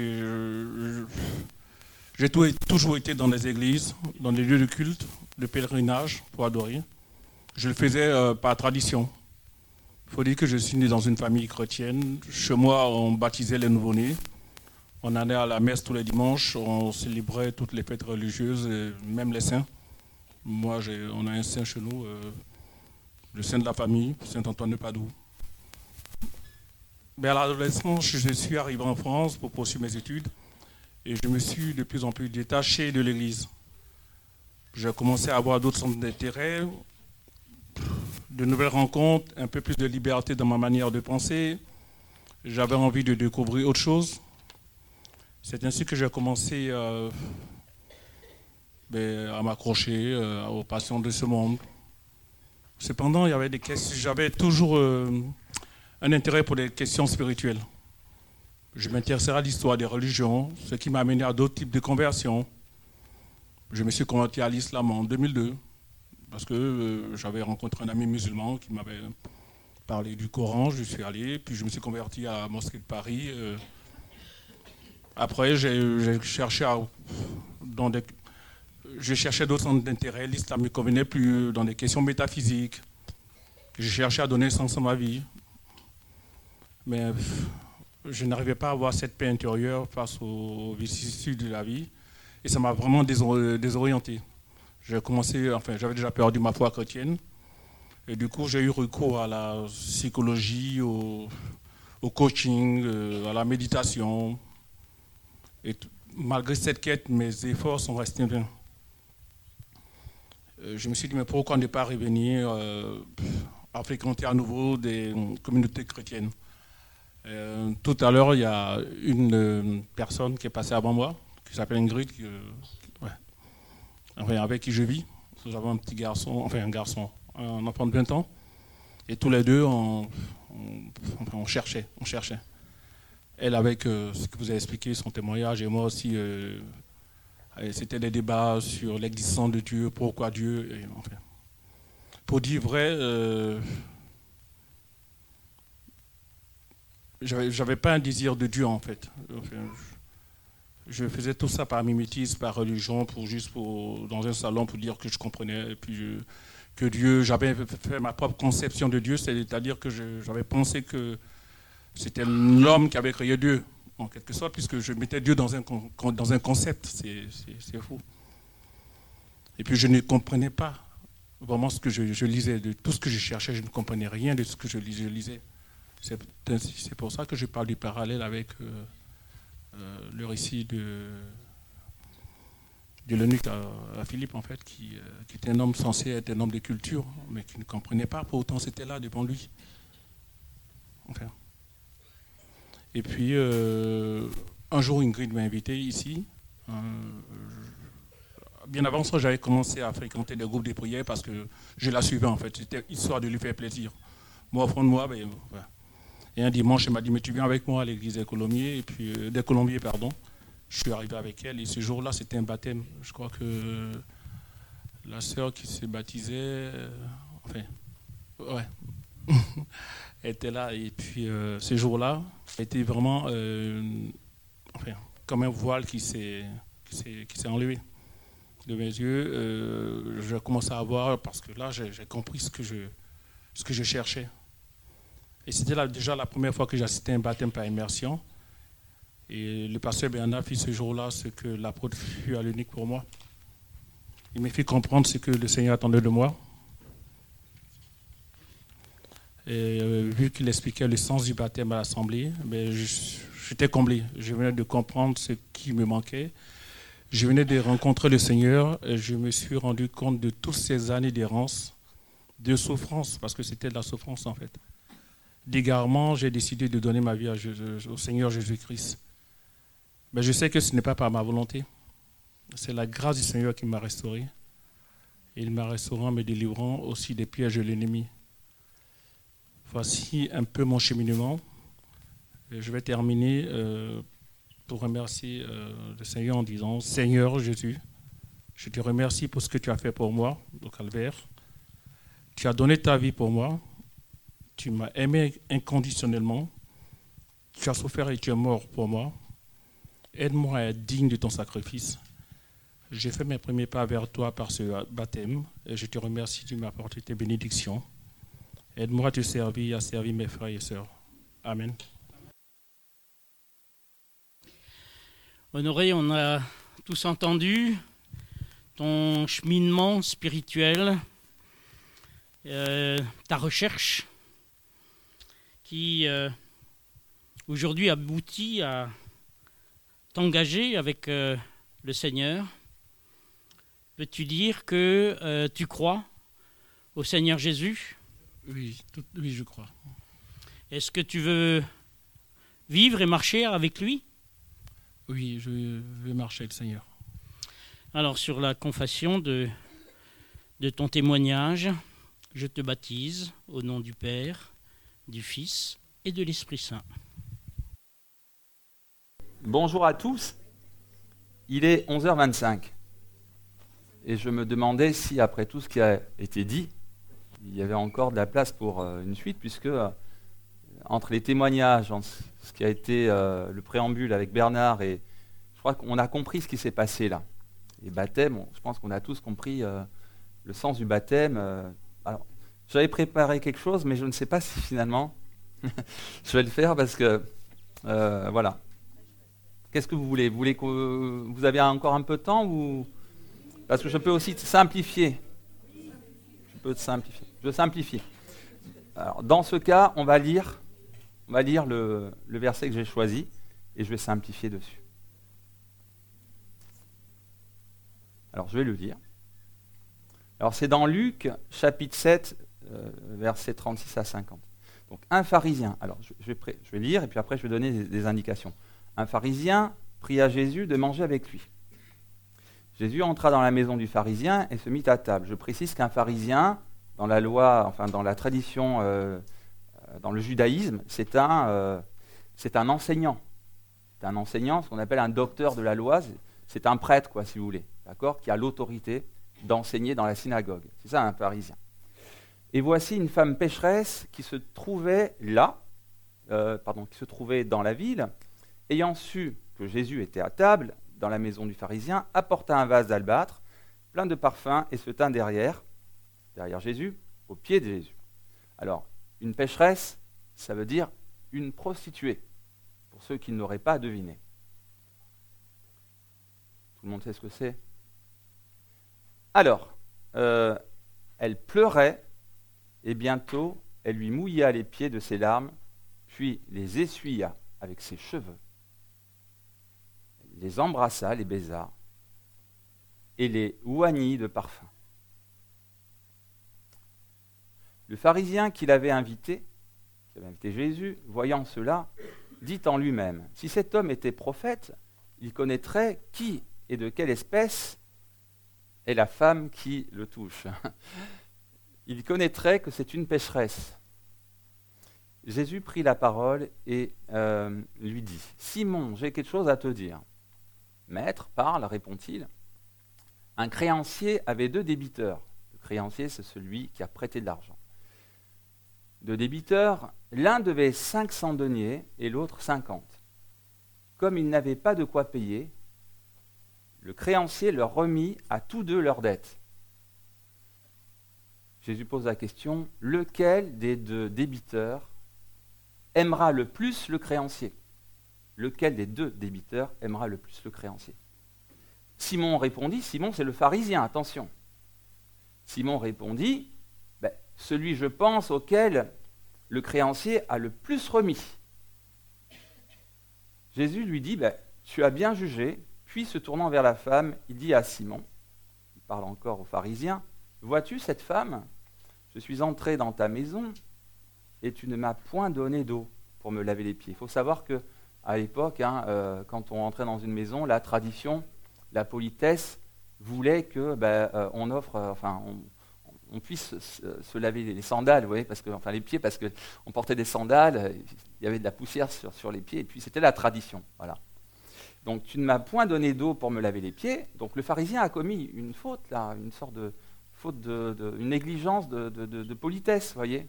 J'ai toujours été dans les églises, dans des lieux de culte, de pèlerinage pour adorer. Je le faisais par tradition. Il faut dire que je suis né dans une famille chrétienne. Chez moi, on baptisait les nouveau-nés. On allait à la messe tous les dimanches. On célébrait toutes les fêtes religieuses, même les saints. Moi, on a un saint chez nous, le saint de la famille, Saint Antoine de Padoue. Mais à l'adolescence, je suis arrivé en France pour poursuivre mes études et je me suis de plus en plus détaché de l'Église. J'ai commencé à avoir d'autres centres d'intérêt, de nouvelles rencontres, un peu plus de liberté dans ma manière de penser. J'avais envie de découvrir autre chose. C'est ainsi que j'ai commencé à m'accrocher aux passions de ce monde. Cependant, il y avait des questions, j'avais toujours un intérêt pour les questions spirituelles. Je m'intéressais à l'histoire des religions, ce qui m'a amené à d'autres types de conversions. Je me suis converti à l'islam en 2002 parce que j'avais rencontré un ami musulman qui m'avait parlé du Coran. Je suis allé, puis je me suis converti à la mosquée de Paris. Après, j'ai cherché d'autres centres d'intérêt. L'islam ne me convenait plus dans des questions métaphysiques. J'ai cherché à donner sens à ma vie. Mais je n'arrivais pas à avoir cette paix intérieure face aux vicissitudes de la vie. Et ça m'a vraiment désorienté. J'avais déjà perdu ma foi chrétienne. Et du coup, j'ai eu recours à la psychologie, au coaching, à la méditation. Et malgré cette quête, mes efforts sont restés vains. Je me suis dit, mais pourquoi ne pas revenir à fréquenter à nouveau des communautés chrétiennes? Tout à l'heure, il y a une personne qui est passée avant moi, qui s'appelle Ingrid, avec qui je vis. Nous avons un petit garçon, un enfant de 20 ans. Et tous les deux, on cherchait. Elle avec ce que vous avez expliqué, son témoignage, et moi aussi, c'était des débats sur l'existence de Dieu, pourquoi Dieu. Et, pour dire vrai, j'avais pas un désir de Dieu en fait. Je faisais tout ça par mimétisme, par religion, dans un salon pour dire que je comprenais, et puis que Dieu, j'avais fait ma propre conception de Dieu, c'est-à-dire que j'avais pensé que c'était l'homme qui avait créé Dieu, en quelque sorte, puisque je mettais Dieu dans un concept, c'est fou. Et puis je ne comprenais pas vraiment ce que je lisais, de tout ce que je cherchais, je ne comprenais rien de ce que je lisais. C'est pour ça que je parle du parallèle avec le récit de l'eunuque à Philippe, en fait, qui était un homme censé être un homme de culture, mais qui ne comprenait pas, pourtant c'était là devant lui. Enfin. Et puis, un jour, Ingrid m'a invité ici. Bien avant ça, j'avais commencé à fréquenter des groupes de prière parce que je la suivais, en fait. C'était histoire de lui faire plaisir. Moi, au fond de moi, voilà. Et un dimanche, elle m'a dit, mais tu viens avec moi à l'église des Colombiers, Je suis arrivé avec elle et ce jour-là, c'était un baptême. Je crois que la sœur qui s'est baptisée, était là. Et puis ce jour-là, était vraiment comme un voile qui s'est enlevé de mes yeux. Je commençais à voir parce que là, j'ai compris ce que je cherchais. Et c'était déjà la première fois que j'assistais à un baptême par immersion. Et le pasteur Bernard fit ce jour-là ce que l'apôtre fut à l'eunuque pour moi. Il m'a fait comprendre ce que le Seigneur attendait de moi. Et vu qu'il expliquait le sens du baptême à l'Assemblée, j'étais comblé. Je venais de comprendre ce qui me manquait. Je venais de rencontrer le Seigneur et je me suis rendu compte de toutes ces années d'errance, de souffrance, parce que c'était de la souffrance en fait. D'égarement, j'ai décidé de donner ma vie au Seigneur Jésus-Christ. Mais je sais que ce n'est pas par ma volonté. C'est la grâce du Seigneur qui m'a restauré. Il m'a restauré en me délivrant aussi des pièges de l'ennemi. Voici un peu mon cheminement. Je vais terminer pour remercier le Seigneur en disant « Seigneur Jésus, je te remercie pour ce que tu as fait pour moi au Calvaire. Tu as donné ta vie pour moi. Tu m'as aimé inconditionnellement. Tu as souffert et tu es mort pour moi. Aide-moi à être digne de ton sacrifice. J'ai fait mes premiers pas vers toi par ce baptême et je te remercie de m'apporter tes bénédictions. Aide-moi à te servir, à servir mes frères et sœurs. Amen. Honoré, on a tous entendu ton cheminement spirituel, ta recherche qui aujourd'hui aboutit à t'engager avec le Seigneur. Peux-tu dire que tu crois au Seigneur Jésus ? Oui, je crois. Est-ce que tu veux vivre et marcher avec lui ? Oui, je veux marcher avec le Seigneur. Alors, sur la confession de ton témoignage, je te baptise au nom du Père, du Fils et de l'Esprit Saint. Bonjour à tous. Il est 11h25. Et je me demandais si, après tout ce qui a été dit, il y avait encore de la place pour une suite, puisque entre les témoignages, ce qui a été le préambule avec Bernard, et je crois qu'on a compris ce qui s'est passé là. Les baptêmes, je pense qu'on a tous compris le sens du baptême. Alors, j'avais préparé quelque chose, mais je ne sais pas si finalement je vais le faire parce que voilà. Qu'est-ce que vous voulez ? Vous voulez que vous avez encore un peu de temps ou parce que je peux aussi simplifier. Je simplifie. Alors, dans ce cas, on va lire le verset que j'ai choisi et je vais simplifier dessus. Alors, je vais le lire. Alors, c'est dans Luc, chapitre 7, versets 36 à 50. Donc, un pharisien. Alors, je vais lire et puis après, je vais donner des indications. Un pharisien pria à Jésus de manger avec lui. Jésus entra dans la maison du pharisien et se mit à table. Je précise qu'un pharisien, dans la loi, enfin dans la tradition, dans le judaïsme, c'est un enseignant. C'est un enseignant, ce qu'on appelle un docteur de la loi. C'est un prêtre, quoi, si vous voulez, d'accord, qui a l'autorité d'enseigner dans la synagogue. C'est ça un pharisien. Et voici une femme pécheresse qui se trouvait qui se trouvait dans la ville, ayant su que Jésus était à table dans la maison du pharisien, apporta un vase d'albâtre plein de parfums et se tint derrière Jésus, au pied de Jésus. Alors, une pécheresse, ça veut dire une prostituée, pour ceux qui ne l'auraient pas deviné. Tout le monde sait ce que c'est ? Alors, elle pleurait et bientôt, elle lui mouilla les pieds de ses larmes, puis les essuya avec ses cheveux. Les embrassa, les baisa, et les oignit de parfum. Le pharisien qui avait invité Jésus, voyant cela, dit en lui-même, si cet homme était prophète, il connaîtrait qui et de quelle espèce est la femme qui le touche. Il connaîtrait que c'est une pécheresse. Jésus prit la parole et lui dit, Simon, j'ai quelque chose à te dire. Maître, parle, répond-il. Un créancier avait 2 débiteurs. Le créancier, c'est celui qui a prêté de l'argent. 2 débiteurs, l'un devait 500 deniers et l'autre 50. Comme ils n'avaient pas de quoi payer, le créancier leur remit à tous 2 leurs dettes. Jésus pose la question, lequel des 2 débiteurs aimera le plus le créancier ? Lequel des 2 débiteurs aimera le plus le créancier ? Simon répondit, Simon c'est le pharisien, attention. Simon répondit, celui je pense auquel le créancier a le plus remis. Jésus lui dit, tu as bien jugé, puis se tournant vers la femme, il dit à Simon, il parle encore aux pharisiens, vois-tu cette femme? Je suis entré dans ta maison et tu ne m'as point donné d'eau pour me laver les pieds. Il faut savoir qu'à l'époque, quand on entrait dans une maison, la tradition, la politesse voulait que on offre, on puisse se laver les sandales, vous voyez, les pieds, parce qu'on portait des sandales, il y avait de la poussière sur les pieds, et puis c'était la tradition. Voilà. Donc tu ne m'as point donné d'eau pour me laver les pieds. Donc le pharisien a commis une faute, là, une sorte de faute, une négligence de politesse, vous voyez.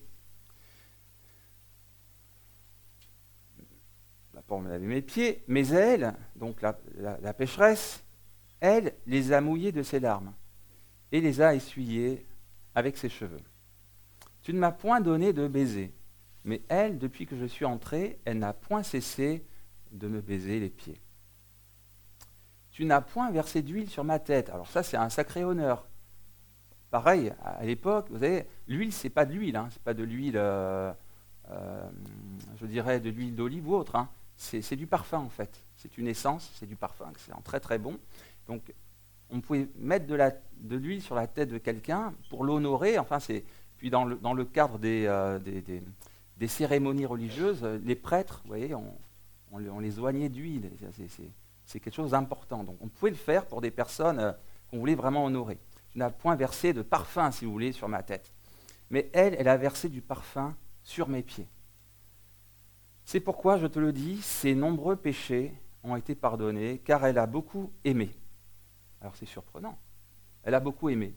Pour me laver mes pieds, mais elle, donc la pécheresse, elle les a mouillés de ses larmes et les a essuyés avec ses cheveux. Tu ne m'as point donné de baiser, mais elle, depuis que je suis entré, elle n'a point cessé de me baiser les pieds. Tu n'as point versé d'huile sur ma tête. Alors ça, c'est un sacré honneur. Pareil, à l'époque, vous savez, l'huile, c'est pas de l'huile, c'est pas de l'huile, je dirais de l'huile d'olive ou autre, c'est du parfum en fait. C'est une essence, c'est du parfum, c'est très très bon. Donc, on pouvait mettre de l'huile sur la tête de quelqu'un pour l'honorer. Puis dans le cadre des cérémonies religieuses, les prêtres, vous voyez, on les oignait d'huile. C'est quelque chose d'important. Donc on pouvait le faire pour des personnes qu'on voulait vraiment honorer. Je n'ai point versé de parfum, si vous voulez, sur ma tête. Mais elle a versé du parfum sur mes pieds. C'est pourquoi, je te le dis, ses nombreux péchés ont été pardonnés, car elle a beaucoup aimé. Alors c'est surprenant. Elle a beaucoup aimé.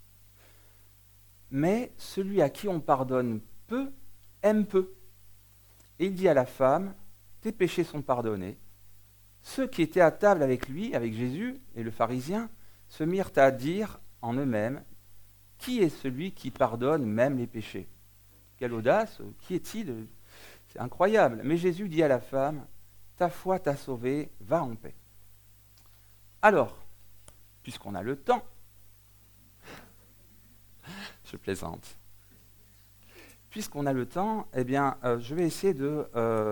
Mais celui à qui on pardonne peu, aime peu. Et il dit à la femme, tes péchés sont pardonnés. Ceux qui étaient à table avec lui, avec Jésus et le pharisien, se mirent à dire en eux-mêmes, qui est celui qui pardonne même les péchés? Quelle audace, qui est-il? C'est incroyable. Mais Jésus dit à la femme, ta foi t'a sauvée, va en paix. Alors, puisqu'on a le temps, je plaisante. Puisqu'on a le temps, eh bien, je vais essayer de,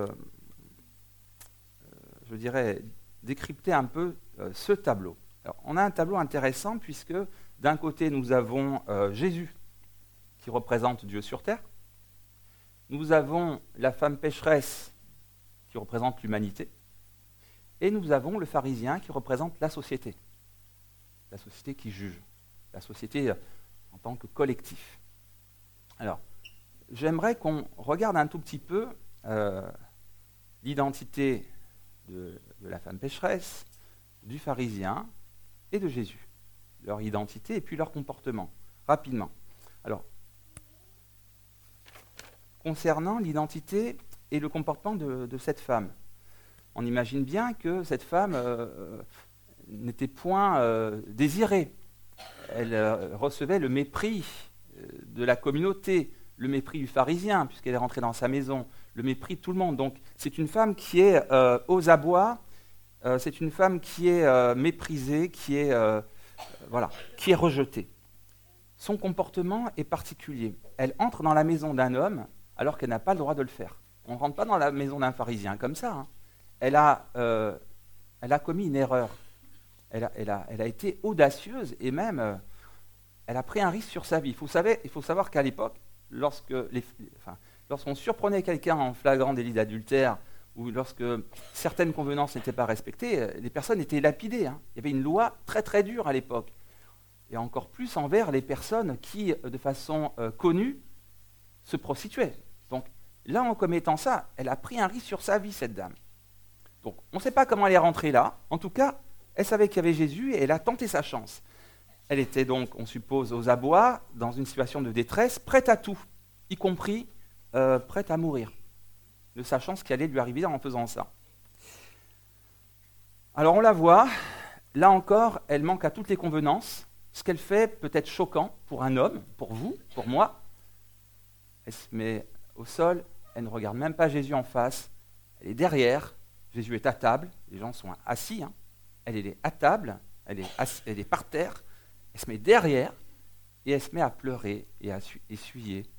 je dirais, décrypter un peu ce tableau. Alors, on a un tableau intéressant puisque d'un côté, nous avons Jésus qui représente Dieu sur terre. Nous avons la femme pécheresse qui représente l'humanité. Et nous avons le pharisien qui représente la société qui juge, la société en tant que collectif. Alors, j'aimerais qu'on regarde un tout petit peu l'identité de la femme pécheresse, du pharisien et de Jésus. Leur identité et puis leur comportement, rapidement. Alors, concernant l'identité et le comportement de cette femme, on imagine bien que cette femme n'était point désirée. Elle recevait le mépris de la communauté, le mépris du pharisien, puisqu'elle est rentrée dans sa maison, le mépris de tout le monde. Donc, c'est une femme qui est aux abois, c'est une femme qui est méprisée, qui est rejetée. Son comportement est particulier. Elle entre dans la maison d'un homme alors qu'elle n'a pas le droit de le faire. On ne rentre pas dans la maison d'un pharisien comme ça. Elle a commis une erreur. Elle a été audacieuse et même elle a pris un risque sur sa vie. Il faut savoir qu'à l'époque, lorsqu'on surprenait quelqu'un en flagrant délit d'adultère ou lorsque certaines convenances n'étaient pas respectées, les personnes étaient lapidées. Il y avait une loi très très dure à l'époque. Et encore plus envers les personnes qui, de façon connue, se prostituaient. Donc là, en commettant ça, elle a pris un risque sur sa vie, cette dame. Donc on ne sait pas comment elle est rentrée là. En tout cas, elle savait qu'il y avait Jésus et elle a tenté sa chance. Elle était donc, on suppose, aux abois, dans une situation de détresse, prête à tout, y compris prête à mourir, ne sachant ce qui allait lui arriver en faisant ça. Alors on la voit, là encore, elle manque à toutes les convenances. Ce qu'elle fait peut être choquant pour un homme, pour vous, pour moi. Elle se met au sol, elle ne regarde même pas Jésus en face, elle est derrière, Jésus est à table, les gens sont assis, elle est à table, elle est par terre, elle se met derrière et elle se met à pleurer et à essuyer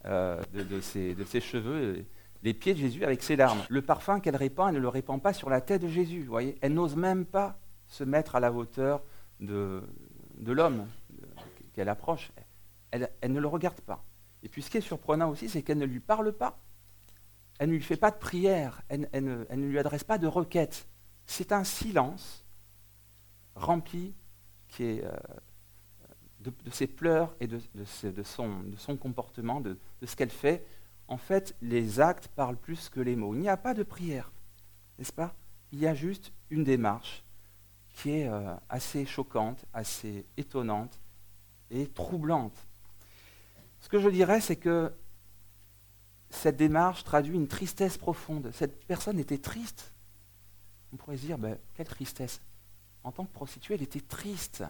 de ses cheveux, les pieds de Jésus avec ses larmes. Le parfum qu'elle répand, elle ne le répand pas sur la tête de Jésus. Vous voyez, elle n'ose même pas se mettre à la hauteur de l'homme qu'elle approche. Elle ne le regarde pas. Et puis ce qui est surprenant aussi, c'est qu'elle ne lui parle pas. Elle ne lui fait pas de prière. Elle ne lui adresse pas de requête. C'est un silence rempli qui est de ses pleurs et de son comportement, de ce qu'elle fait. En fait, les actes parlent plus que les mots. Il n'y a pas de prière, n'est-ce pas? Il y a juste une démarche qui est assez choquante, assez étonnante et troublante. Ce que je dirais, c'est que cette démarche traduit une tristesse profonde. Cette personne était triste. On pourrait se dire, quelle tristesse. En tant que prostituée, elle était triste.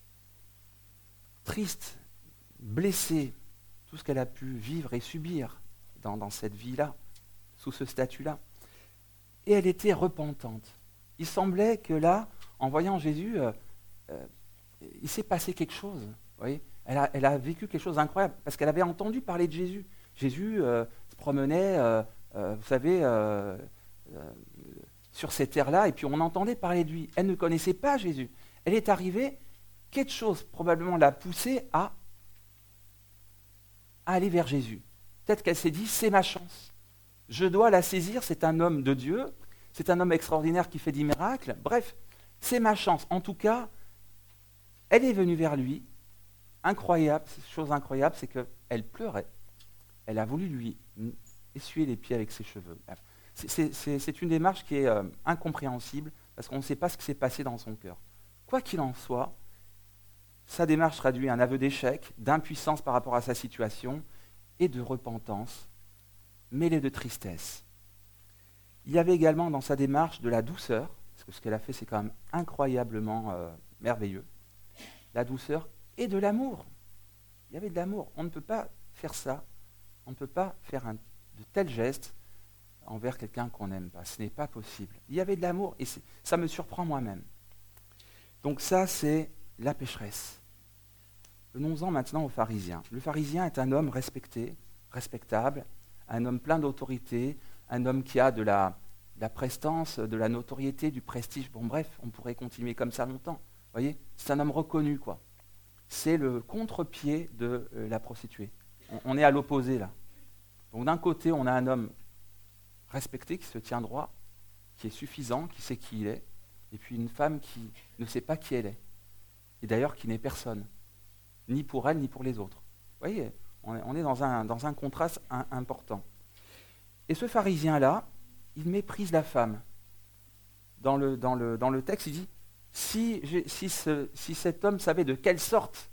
Triste, blessée, tout ce qu'elle a pu vivre et subir dans cette vie-là, sous ce statut-là. Et elle était repentante. Il semblait que là, en voyant Jésus, il s'est passé quelque chose. Vous voyez, elle a vécu quelque chose d'incroyable, parce qu'elle avait entendu parler de Jésus. Jésus se promenait, vous savez, sur ces terres-là, et puis on entendait parler de lui. Elle ne connaissait pas Jésus. Elle est arrivée, quelque chose probablement l'a poussée à aller vers Jésus. Peut-être qu'elle s'est dit, c'est ma chance. Je dois la saisir, c'est un homme de Dieu, c'est un homme extraordinaire qui fait des miracles. Bref, c'est ma chance. En tout cas, elle est venue vers lui. Incroyable, chose incroyable, c'est qu'elle pleurait. Elle a voulu lui essuyer les pieds avec ses cheveux. C'est une démarche qui est incompréhensible, parce qu'on ne sait pas ce qui s'est passé dans son cœur. Quoi qu'il en soit, sa démarche traduit un aveu d'échec, d'impuissance par rapport à sa situation, et de repentance, mêlée de tristesse. Il y avait également dans sa démarche de la douceur, parce que ce qu'elle a fait, c'est quand même incroyablement merveilleux. La douceur et de l'amour. Il y avait de l'amour. On ne peut pas faire ça. On ne peut pas faire de tels gestes envers quelqu'un qu'on n'aime pas. Ce n'est pas possible. Il y avait de l'amour et ça me surprend moi-même. Donc ça, c'est la pécheresse. Venons-en maintenant au pharisien. Le pharisien est un homme respecté, respectable, un homme plein d'autorité, un homme qui a de la prestance, de la notoriété, du prestige. Bon bref, on pourrait continuer comme ça longtemps. Vous voyez, c'est un homme reconnu, quoi. C'est le contre-pied de la prostituée. On est à l'opposé, là. Donc d'un côté, on a un homme respecté, qui se tient droit, qui est suffisant, qui sait qui il est, et puis une femme qui ne sait pas qui elle est, et d'ailleurs qui n'est personne, ni pour elle, ni pour les autres. Vous voyez, on est dans un contraste important. Et ce pharisien-là, il méprise la femme. Dans le texte, il dit, si cet homme savait de quelle sorte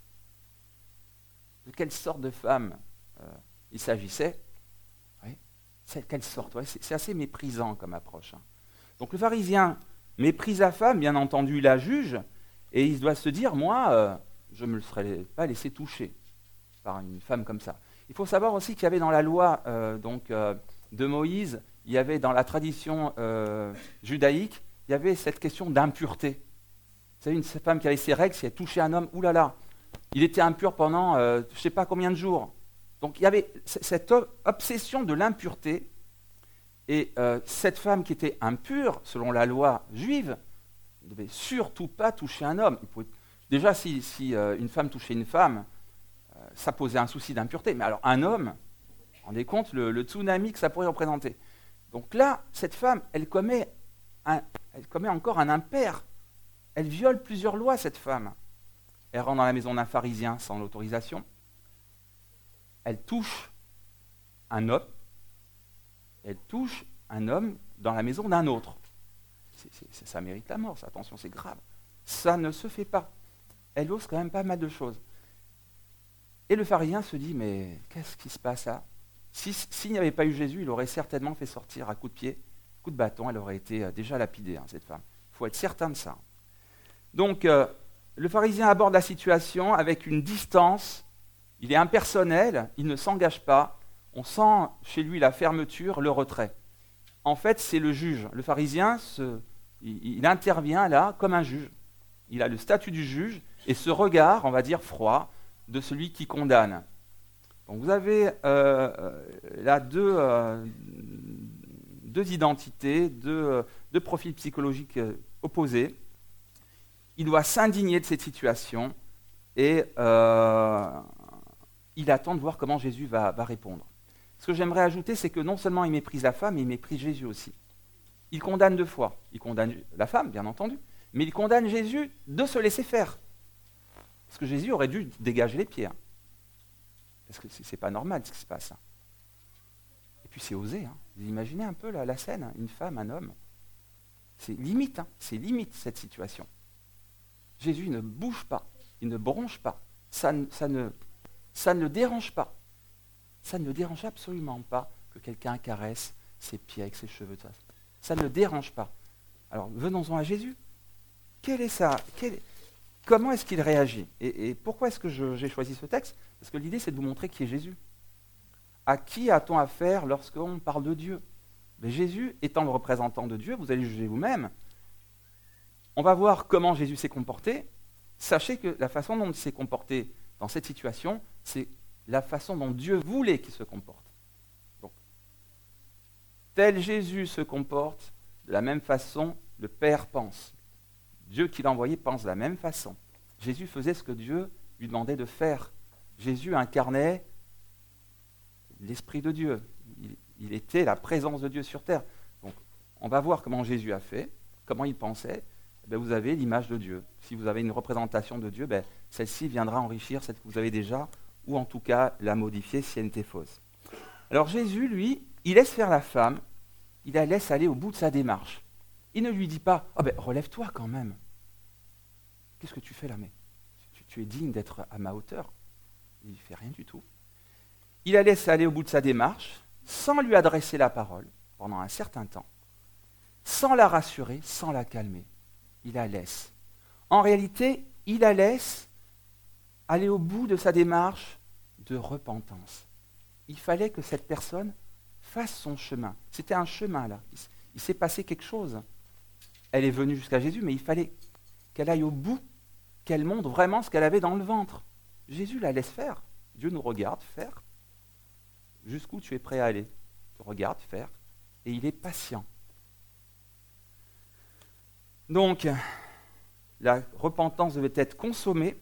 de femme il s'agissait, quelle sorte, c'est assez méprisant comme approche. Hein. Donc le pharisien méprise la femme, bien entendu, il la juge, et il doit se dire, moi, je ne me serais pas laissé toucher par une femme comme ça. Il faut savoir aussi qu'il y avait dans la loi de Moïse, il y avait dans la tradition judaïque, il y avait cette question d'impureté. Vous savez, une femme qui avait ses règles, si elle touchait un homme, oulala, il était impur pendant je ne sais pas combien de jours. Donc il y avait cette obsession de l'impureté, et cette femme qui était impure, selon la loi juive, ne devait surtout pas toucher un homme. Déjà, si une femme touchait une femme, ça posait un souci d'impureté. Mais alors un homme, vous vous rendez compte le tsunami que ça pourrait représenter. Donc là, cette femme, elle commet encore un impair. Elle viole plusieurs lois, cette femme. Elle rentre dans la maison d'un pharisien sans l'autorisation. Elle touche un homme. Elle touche un homme dans la maison d'un autre. Ça mérite la mort, ça. Attention, c'est grave. Ça ne se fait pas. Elle ose quand même pas mal de choses. Et le pharisien se dit, mais qu'est-ce qui se passe là? S'il n'y avait pas eu Jésus, il aurait certainement fait sortir à coups de pied, coups de bâton, elle aurait été déjà lapidée, cette femme. Il faut être certain de ça. Donc, le pharisien aborde la situation avec une distance, il est impersonnel, il ne s'engage pas, on sent chez lui la fermeture, le retrait. En fait, c'est le juge. Le pharisien, il intervient là comme un juge. Il a le statut du juge et ce regard, on va dire, froid, de celui qui condamne. Donc vous avez là deux identités, deux profils psychologiques opposés. Il doit s'indigner de cette situation et il attend de voir comment Jésus va répondre. Ce que j'aimerais ajouter, c'est que non seulement il méprise la femme, mais il méprise Jésus aussi. Il condamne deux fois. Il condamne la femme, bien entendu, mais il condamne Jésus de se laisser faire. Parce que Jésus aurait dû dégager les pieds. Parce que c'est pas normal ce qui se passe. Et puis c'est osé. Vous imaginez un peu la scène, une femme, un homme. C'est limite, c'est limite cette situation. Jésus ne bouge pas, il ne bronche pas. Ça ne le dérange pas. Ça ne le dérange absolument pas que quelqu'un caresse ses pieds avec ses cheveux. Ça ne le dérange pas. Alors venons-en à Jésus. Comment est-ce qu'il réagit et pourquoi est-ce que j'ai choisi ce texte? Parce que l'idée, c'est de vous montrer qui est Jésus. À qui a-t-on affaire lorsqu'on parle de Dieu? Mais Jésus, étant le représentant de Dieu, vous allez juger vous-même. On va voir comment Jésus s'est comporté. Sachez que la façon dont il s'est comporté dans cette situation, c'est la façon dont Dieu voulait qu'il se comporte. Donc, tel Jésus se comporte, de la même façon, le Père pense. Dieu qui l'a envoyé pense de la même façon. Jésus faisait ce que Dieu lui demandait de faire. Jésus incarnait l'Esprit de Dieu. Il était la présence de Dieu sur terre. Donc, on va voir comment Jésus a fait, comment il pensait. Vous avez l'image de Dieu. Si vous avez une représentation de Dieu, celle-ci viendra enrichir celle que vous avez déjà, ou en tout cas la modifier si elle était fausse. Alors Jésus, lui, il laisse faire la femme, il la laisse aller au bout de sa démarche. Il ne lui dit pas « relève-toi quand même. Qu'est-ce que tu fais là, mais tu es digne d'être à ma hauteur. » Il ne fait rien du tout. Il la laisse aller au bout de sa démarche, sans lui adresser la parole, pendant un certain temps, sans la rassurer, sans la calmer. Il la laisse. En réalité, il la laisse aller au bout de sa démarche de repentance. Il fallait que cette personne fasse son chemin. C'était un chemin là. Il s'est passé quelque chose. Elle est venue jusqu'à Jésus, mais il fallait qu'elle aille au bout, qu'elle montre vraiment ce qu'elle avait dans le ventre. Jésus la laisse faire. Dieu nous regarde faire. Jusqu'où tu es prêt à aller? Il te regarde faire. Et il est patient. Donc, la repentance devait être consommée.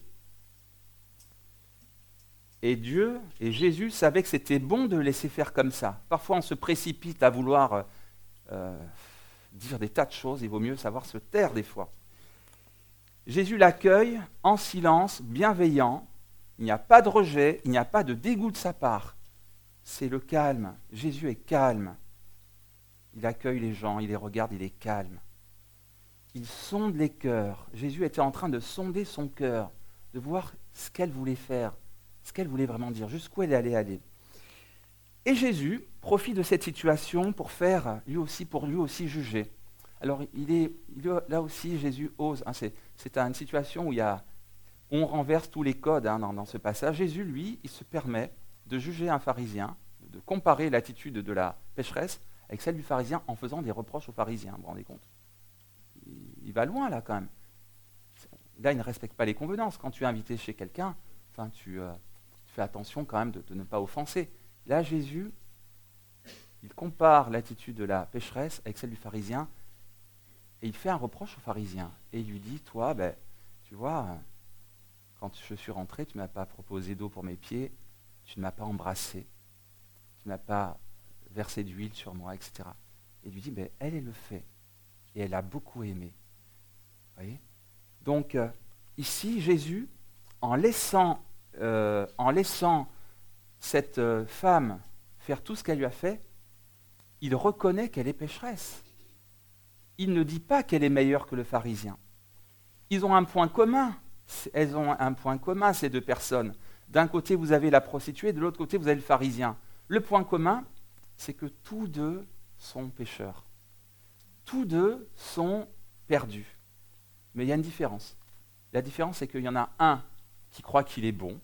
Et Dieu et Jésus savaient que c'était bon de laisser faire comme ça. Parfois, on se précipite à vouloir dire des tas de choses. Il vaut mieux savoir se taire des fois. Jésus l'accueille en silence, bienveillant. Il n'y a pas de rejet, il n'y a pas de dégoût de sa part. C'est le calme. Jésus est calme. Il accueille les gens, il les regarde, il est calme. Il sonde les cœurs. Jésus était en train de sonder son cœur, de voir ce qu'elle voulait faire, ce qu'elle voulait vraiment dire, jusqu'où elle allait aller. Et Jésus profite de cette situation pour lui aussi juger. Alors là aussi, Jésus ose. C'est une situation où on renverse tous les codes dans ce passage. Jésus, lui, il se permet de juger un pharisien, de comparer l'attitude de la pécheresse avec celle du pharisien en faisant des reproches aux pharisiens. Vous vous rendez compte? Il va loin là quand même. Là, il ne respecte pas les convenances. Quand tu es invité chez quelqu'un, tu fais attention quand même de ne pas offenser. Là, Jésus, il compare l'attitude de la pécheresse avec celle du pharisien et il fait un reproche au pharisien. Et il lui dit, toi, tu vois, quand je suis rentré, tu ne m'as pas proposé d'eau pour mes pieds, tu ne m'as pas embrassé, tu n'as pas versé d'huile sur moi, etc. Et il lui dit, elle le fait. Et elle a beaucoup aimé. Vous voyez? Donc, ici, Jésus, en laissant cette femme faire tout ce qu'elle lui a fait, il reconnaît qu'elle est pécheresse. Il ne dit pas qu'elle est meilleure que le pharisien. Ils ont un point commun. Elles ont un point commun, ces deux personnes. D'un côté, vous avez la prostituée, de l'autre côté, vous avez le pharisien. Le point commun, c'est que tous deux sont pécheurs. Tous deux sont perdus. Mais il y a une différence. La différence, c'est qu'il y en a un qui croit qu'il est bon,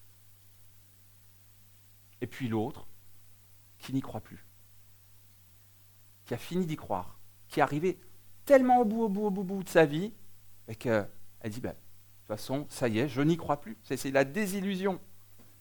et puis l'autre qui n'y croit plus, qui a fini d'y croire, qui est arrivé tellement au bout de sa vie, qu'elle dit, de toute façon, ça y est, je n'y crois plus. C'est la désillusion.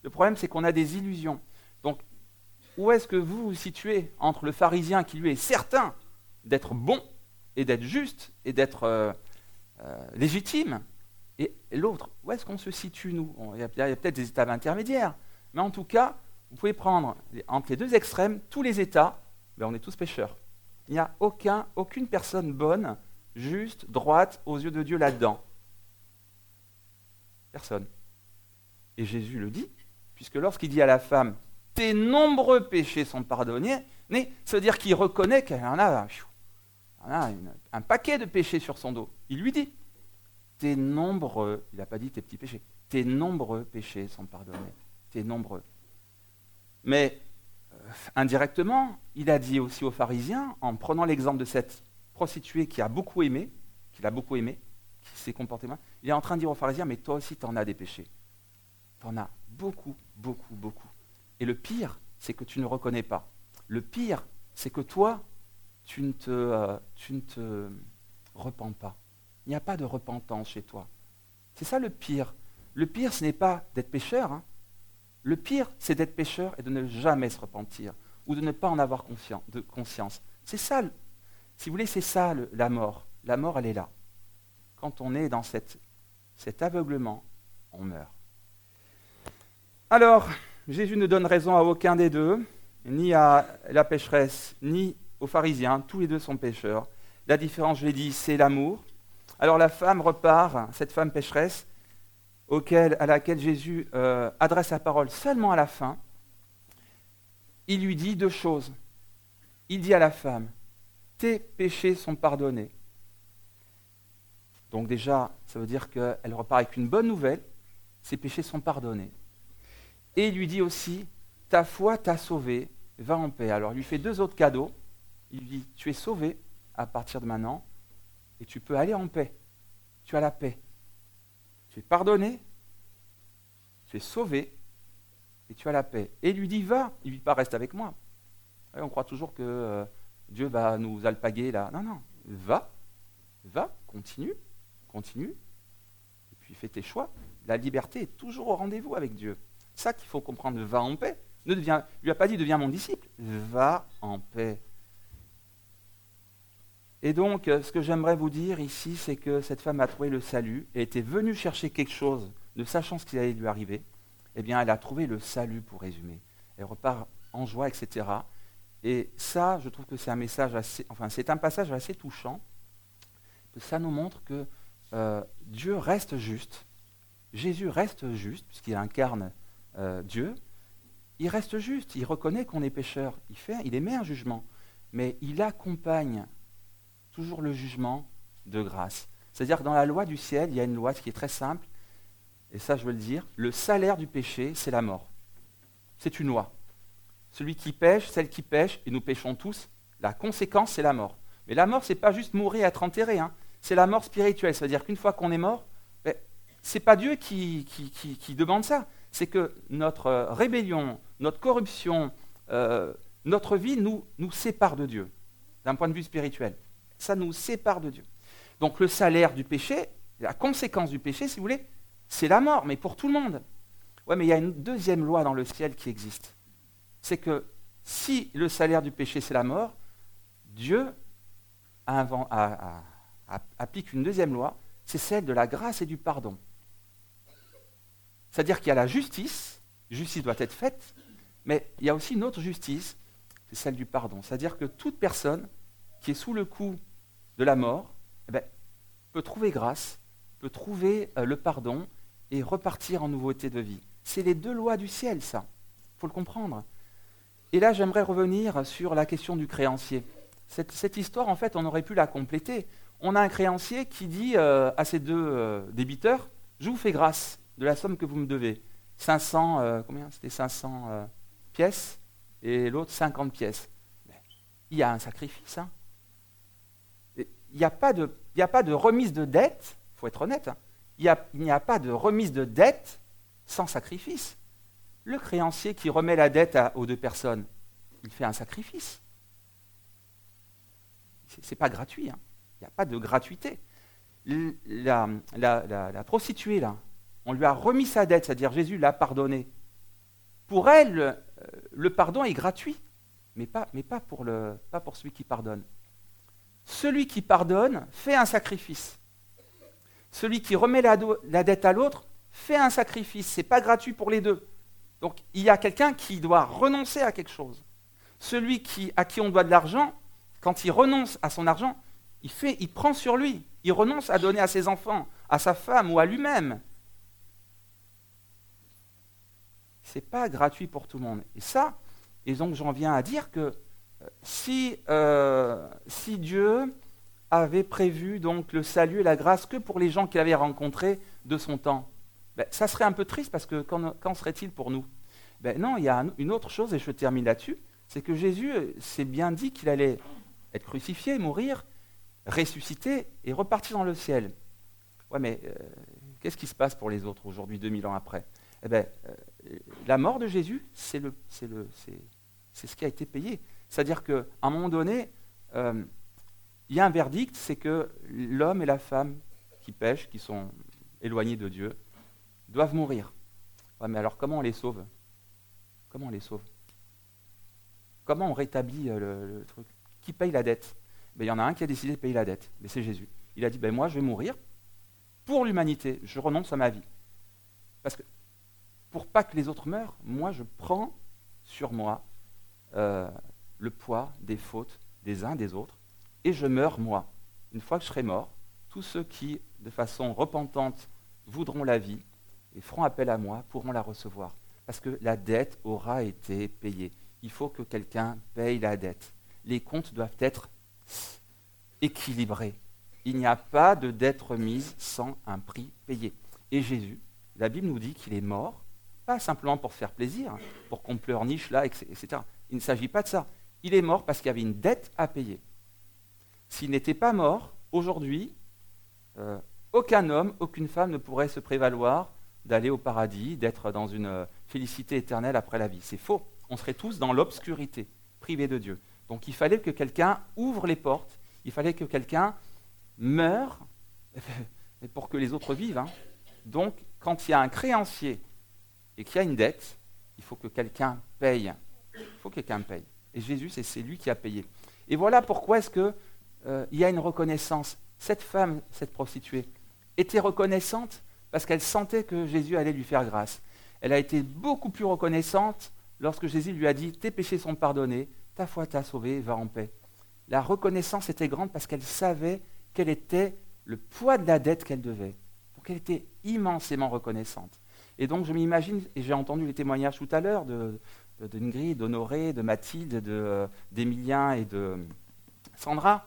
Le problème, c'est qu'on a des illusions. Donc, où est-ce que vous vous situez entre le pharisien qui, lui, est certain d'être bon et d'être juste et d'être légitime, et l'autre? Où est-ce qu'on se situe, nous? Il y a peut-être des états intermédiaires, mais en tout cas, vous pouvez prendre entre les deux extrêmes, tous les états, ben on est tous pécheurs. Il n'y a aucune personne bonne, juste, droite, aux yeux de Dieu là-dedans. Personne. Et Jésus le dit, puisque lorsqu'il dit à la femme, « Tes nombreux péchés sont pardonnés », ça veut dire qu'il reconnaît qu'elle en a un paquet de péchés sur son dos. Il lui dit, « Tes nombreux », il n'a pas dit tes petits péchés, « Tes nombreux péchés sont pardonnés. Tes nombreux. » Mais indirectement, il a dit aussi aux pharisiens, en prenant l'exemple de cette prostituée qui l'a beaucoup aimé, qui s'est comportée mal, il est en train de dire aux pharisiens, mais toi aussi tu en as des péchés. Tu en as beaucoup, beaucoup, beaucoup. Et le pire, c'est que tu ne reconnais pas. Le pire, c'est que toi, tu ne te repens pas. Il n'y a pas de repentance chez toi. C'est ça le pire. Le pire, ce n'est pas d'être pécheur. Hein. Le pire, c'est d'être pécheur et de ne jamais se repentir, ou de ne pas en avoir conscience. C'est ça, si vous voulez, c'est ça la mort. La mort, elle est là. Quand on est dans cet aveuglement, on meurt. Alors, Jésus ne donne raison à aucun des deux, ni à la pécheresse, ni aux pharisiens. Tous les deux sont pécheurs. La différence, je l'ai dit, c'est l'amour. Alors la femme repart, cette femme pécheresse, à laquelle Jésus adresse la parole seulement à la fin. Il lui dit deux choses. Il dit à la femme, « Tes péchés sont pardonnés. » Donc déjà, ça veut dire qu'elle repart avec une bonne nouvelle, ses péchés sont pardonnés. Et il lui dit aussi, « Ta foi t'a sauvé, va en paix. » Alors il lui fait deux autres cadeaux. Il lui dit, « Tu es sauvé à partir de maintenant, et tu peux aller en paix. Tu as la paix. Tu es pardonné, tu es sauvé, et tu as la paix. » Et il lui dit, « Va. » Il ne lui dit pas, « Reste avec moi. » On croit toujours que Dieu va nous alpaguer là. Non, non. Va, continue, et puis fais tes choix. La liberté est toujours au rendez-vous avec Dieu. C'est ça qu'il faut comprendre. Va en paix. Il lui a pas dit, deviens mon disciple. Va en paix. Et donc, ce que j'aimerais vous dire ici, c'est que cette femme a trouvé le salut, et était venue chercher quelque chose, ne sachant ce qui allait lui arriver. Eh bien, elle a trouvé le salut, pour résumer. Elle repart en joie, etc. Et ça, je trouve que c'est c'est un passage assez touchant. Ça nous montre que Dieu reste juste. Jésus reste juste, puisqu'il incarne Dieu. Il reste juste, il reconnaît qu'on est pécheur. Il émet un jugement, mais il accompagne toujours le jugement de grâce. C'est-à-dire que dans la loi du ciel, il y a une loi qui est très simple, et ça je veux le dire, le salaire du péché, c'est la mort. C'est une loi. Celui qui pêche, celle qui pêche, et nous péchons tous, la conséquence, c'est la mort. Mais la mort, ce n'est pas juste mourir et être enterré, hein. C'est la mort spirituelle. C'est-à-dire qu'une fois qu'on est mort, ce n'est pas Dieu qui demande ça. C'est que notre rébellion, notre corruption, notre vie nous sépare de Dieu, d'un point de vue spirituel. Ça nous sépare de Dieu. Donc le salaire du péché, la conséquence du péché, si vous voulez, c'est la mort, mais pour tout le monde. Ouais, mais il y a une deuxième loi dans le ciel qui existe. C'est que si le salaire du péché, c'est la mort, Dieu applique une deuxième loi, c'est celle de la grâce et du pardon. C'est-à-dire qu'il y a la justice doit être faite, mais il y a aussi une autre justice, c'est celle du pardon. C'est-à-dire que toute personne qui est sous le coup de la mort, peut trouver grâce, peut trouver le pardon et repartir en nouveauté de vie. C'est les deux lois du ciel, ça. Il faut le comprendre. Et là, j'aimerais revenir sur la question du créancier. Cette histoire, en fait, on aurait pu la compléter. On a un créancier qui dit à ses deux débiteurs, « Je vous fais grâce de la somme que vous me devez. 500, combien ? C'était 500 pièces, et l'autre 50 pièces. » Il y a un sacrifice, hein. Il n'y a pas de remise de dette, il faut être honnête, hein. Il n'y a pas de remise de dette sans sacrifice. Le créancier qui remet la dette aux deux personnes, il fait un sacrifice. Ce n'est pas gratuit, hein. Il n'y a pas de gratuité. La prostituée, là, on lui a remis sa dette, c'est-à-dire Jésus l'a pardonné. pour elle, le pardon est gratuit, mais pas pour celui qui pardonne. Celui qui pardonne fait un sacrifice. Celui qui remet la dette à l'autre fait un sacrifice. Ce n'est pas gratuit pour les deux. Donc il y a quelqu'un qui doit renoncer à quelque chose. Celui à qui on doit de l'argent, quand il renonce à son argent, il prend sur lui. Il renonce à donner à ses enfants, à sa femme ou à lui-même. Ce n'est pas gratuit pour tout le monde. Et donc j'en viens à dire que si Dieu avait prévu donc le salut et la grâce que pour les gens qu'il avait rencontrés de son temps, ça serait un peu triste parce que qu'en serait-il pour nous? Non, il y a une autre chose et je termine là-dessus, c'est que Jésus s'est bien dit qu'il allait être crucifié, mourir, ressusciter et repartir dans le ciel. Ouais, mais qu'est-ce qui se passe pour les autres aujourd'hui, 2000 ans après? La mort de Jésus, c'est ce qui a été payé. C'est-à-dire qu'à un moment donné, il y a un verdict, c'est que l'homme et la femme qui pêchent, qui sont éloignés de Dieu, doivent mourir. Ouais, mais alors comment on les sauve? Comment on les sauve? Comment on rétablit le truc? Qui paye la dette? Il y en a un qui a décidé de payer la dette, mais c'est Jésus. Il a dit, moi je vais mourir pour l'humanité, je renonce à ma vie. Parce que pour pas que les autres meurent, moi je prends sur moi le poids des fautes des uns des autres, et je meurs moi. Une fois que je serai mort, tous ceux qui, de façon repentante, voudront la vie et feront appel à moi pourront la recevoir. Parce que la dette aura été payée. Il faut que quelqu'un paye la dette. Les comptes doivent être équilibrés. Il n'y a pas de dette remise sans un prix payé. Et Jésus, la Bible nous dit qu'il est mort, pas simplement pour se faire plaisir, pour qu'on pleurniche là, etc. Il ne s'agit pas de ça. Il est mort parce qu'il y avait une dette à payer. S'il n'était pas mort, aujourd'hui, aucun homme, aucune femme ne pourrait se prévaloir d'aller au paradis, d'être dans une félicité éternelle après la vie. C'est faux. On serait tous dans l'obscurité, privés de Dieu. Donc il fallait que quelqu'un ouvre les portes, il fallait que quelqu'un meure pour que les autres vivent. Donc quand il y a un créancier et qu'il y a une dette, il faut que quelqu'un paye. Il faut que quelqu'un paye. Et Jésus, c'est lui qui a payé. Et voilà pourquoi est-ce qu'il y a une reconnaissance. Cette femme, cette prostituée, était reconnaissante parce qu'elle sentait que Jésus allait lui faire grâce. Elle a été beaucoup plus reconnaissante lorsque Jésus lui a dit « Tes péchés sont pardonnés, ta foi t'a sauvé, va en paix ». La reconnaissance était grande parce qu'elle savait quel était le poids de la dette qu'elle devait. Donc elle était immensément reconnaissante. Et donc je m'imagine, et j'ai entendu les témoignages tout à l'heure d'Ingrid, d'Honoré, de Mathilde, d'Emilien et de Sandra,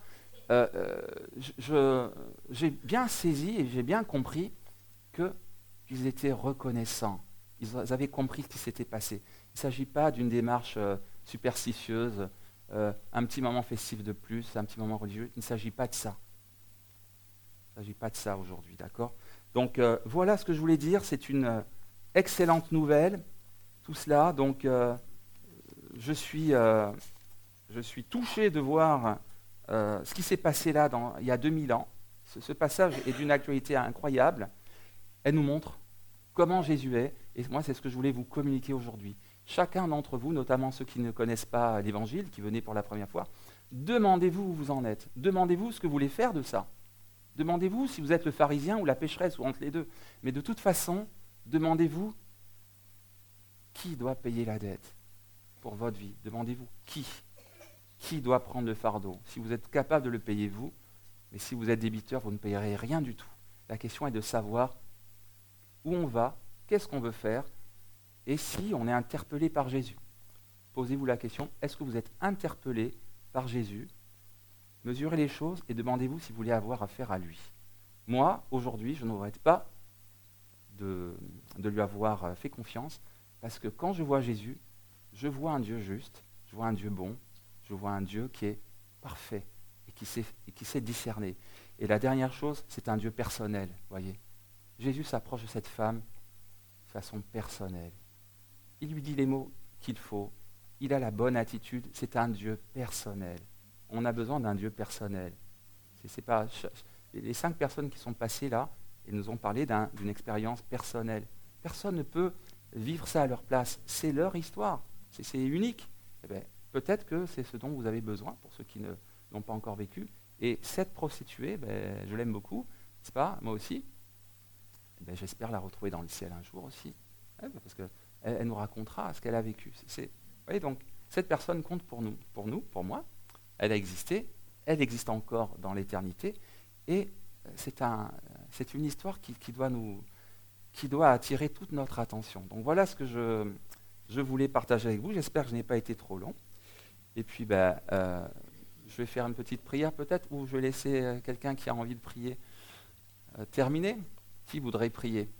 j'ai bien saisi et j'ai bien compris qu'ils étaient reconnaissants. Ils avaient compris ce qui s'était passé. Il ne s'agit pas d'une démarche superstitieuse, un petit moment festif de plus, un petit moment religieux. Il ne s'agit pas de ça. Il ne s'agit pas de ça aujourd'hui, d'accord? Donc voilà ce que je voulais dire. C'est une excellente nouvelle, tout cela. Donc je suis touché de voir ce qui s'est passé là il y a 2000 ans. Ce passage est d'une actualité incroyable. Elle nous montre comment Jésus est. Et moi, c'est ce que je voulais vous communiquer aujourd'hui. Chacun d'entre vous, notamment ceux qui ne connaissent pas l'Évangile, qui venaient pour la première fois, demandez-vous où vous en êtes. Demandez-vous ce que vous voulez faire de ça. Demandez-vous si vous êtes le pharisien ou la pécheresse, ou entre les deux. Mais de toute façon, demandez-vous qui doit payer la dette pour votre vie. Demandez-vous qui doit prendre le fardeau. Si vous êtes capable de le payer, vous, mais si vous êtes débiteur, vous ne payerez rien du tout. La question est de savoir où on va, qu'est-ce qu'on veut faire, et si on est interpellé par Jésus. Posez-vous la question, est-ce que vous êtes interpellé par Jésus? Mesurez les choses et demandez-vous si vous voulez avoir affaire à lui. Moi, aujourd'hui, je ne regrette pas de lui avoir fait confiance, parce que quand je vois Jésus, je vois un Dieu juste, je vois un Dieu bon, je vois un Dieu qui est parfait et qui sait discerner. Et la dernière chose, c'est un Dieu personnel, voyez. Jésus s'approche de cette femme de façon personnelle. Il lui dit les mots qu'il faut. Il a la bonne attitude. C'est un Dieu personnel. On a besoin d'un Dieu personnel. C'est pas les 5 personnes qui sont passées là, elles nous ont parlé d'une expérience personnelle. Personne ne peut vivre ça à leur place. C'est leur histoire, c'est unique. Eh bien, peut-être que c'est ce dont vous avez besoin pour ceux qui ne l'ont pas encore vécu. Et cette prostituée, je l'aime beaucoup, n'est-ce pas? Moi aussi. J'espère la retrouver dans le ciel un jour aussi, parce qu'elle nous racontera ce qu'elle a vécu. Vous voyez, donc, cette personne compte pour nous, pour moi. Elle a existé, elle existe encore dans l'éternité, et c'est une histoire qui doit attirer toute notre attention. Donc voilà ce que je voulais partager avec vous. J'espère que je n'ai pas été trop long. Et puis, je vais faire une petite prière peut-être, ou je vais laisser quelqu'un qui a envie de prier terminer. Qui voudrait prier?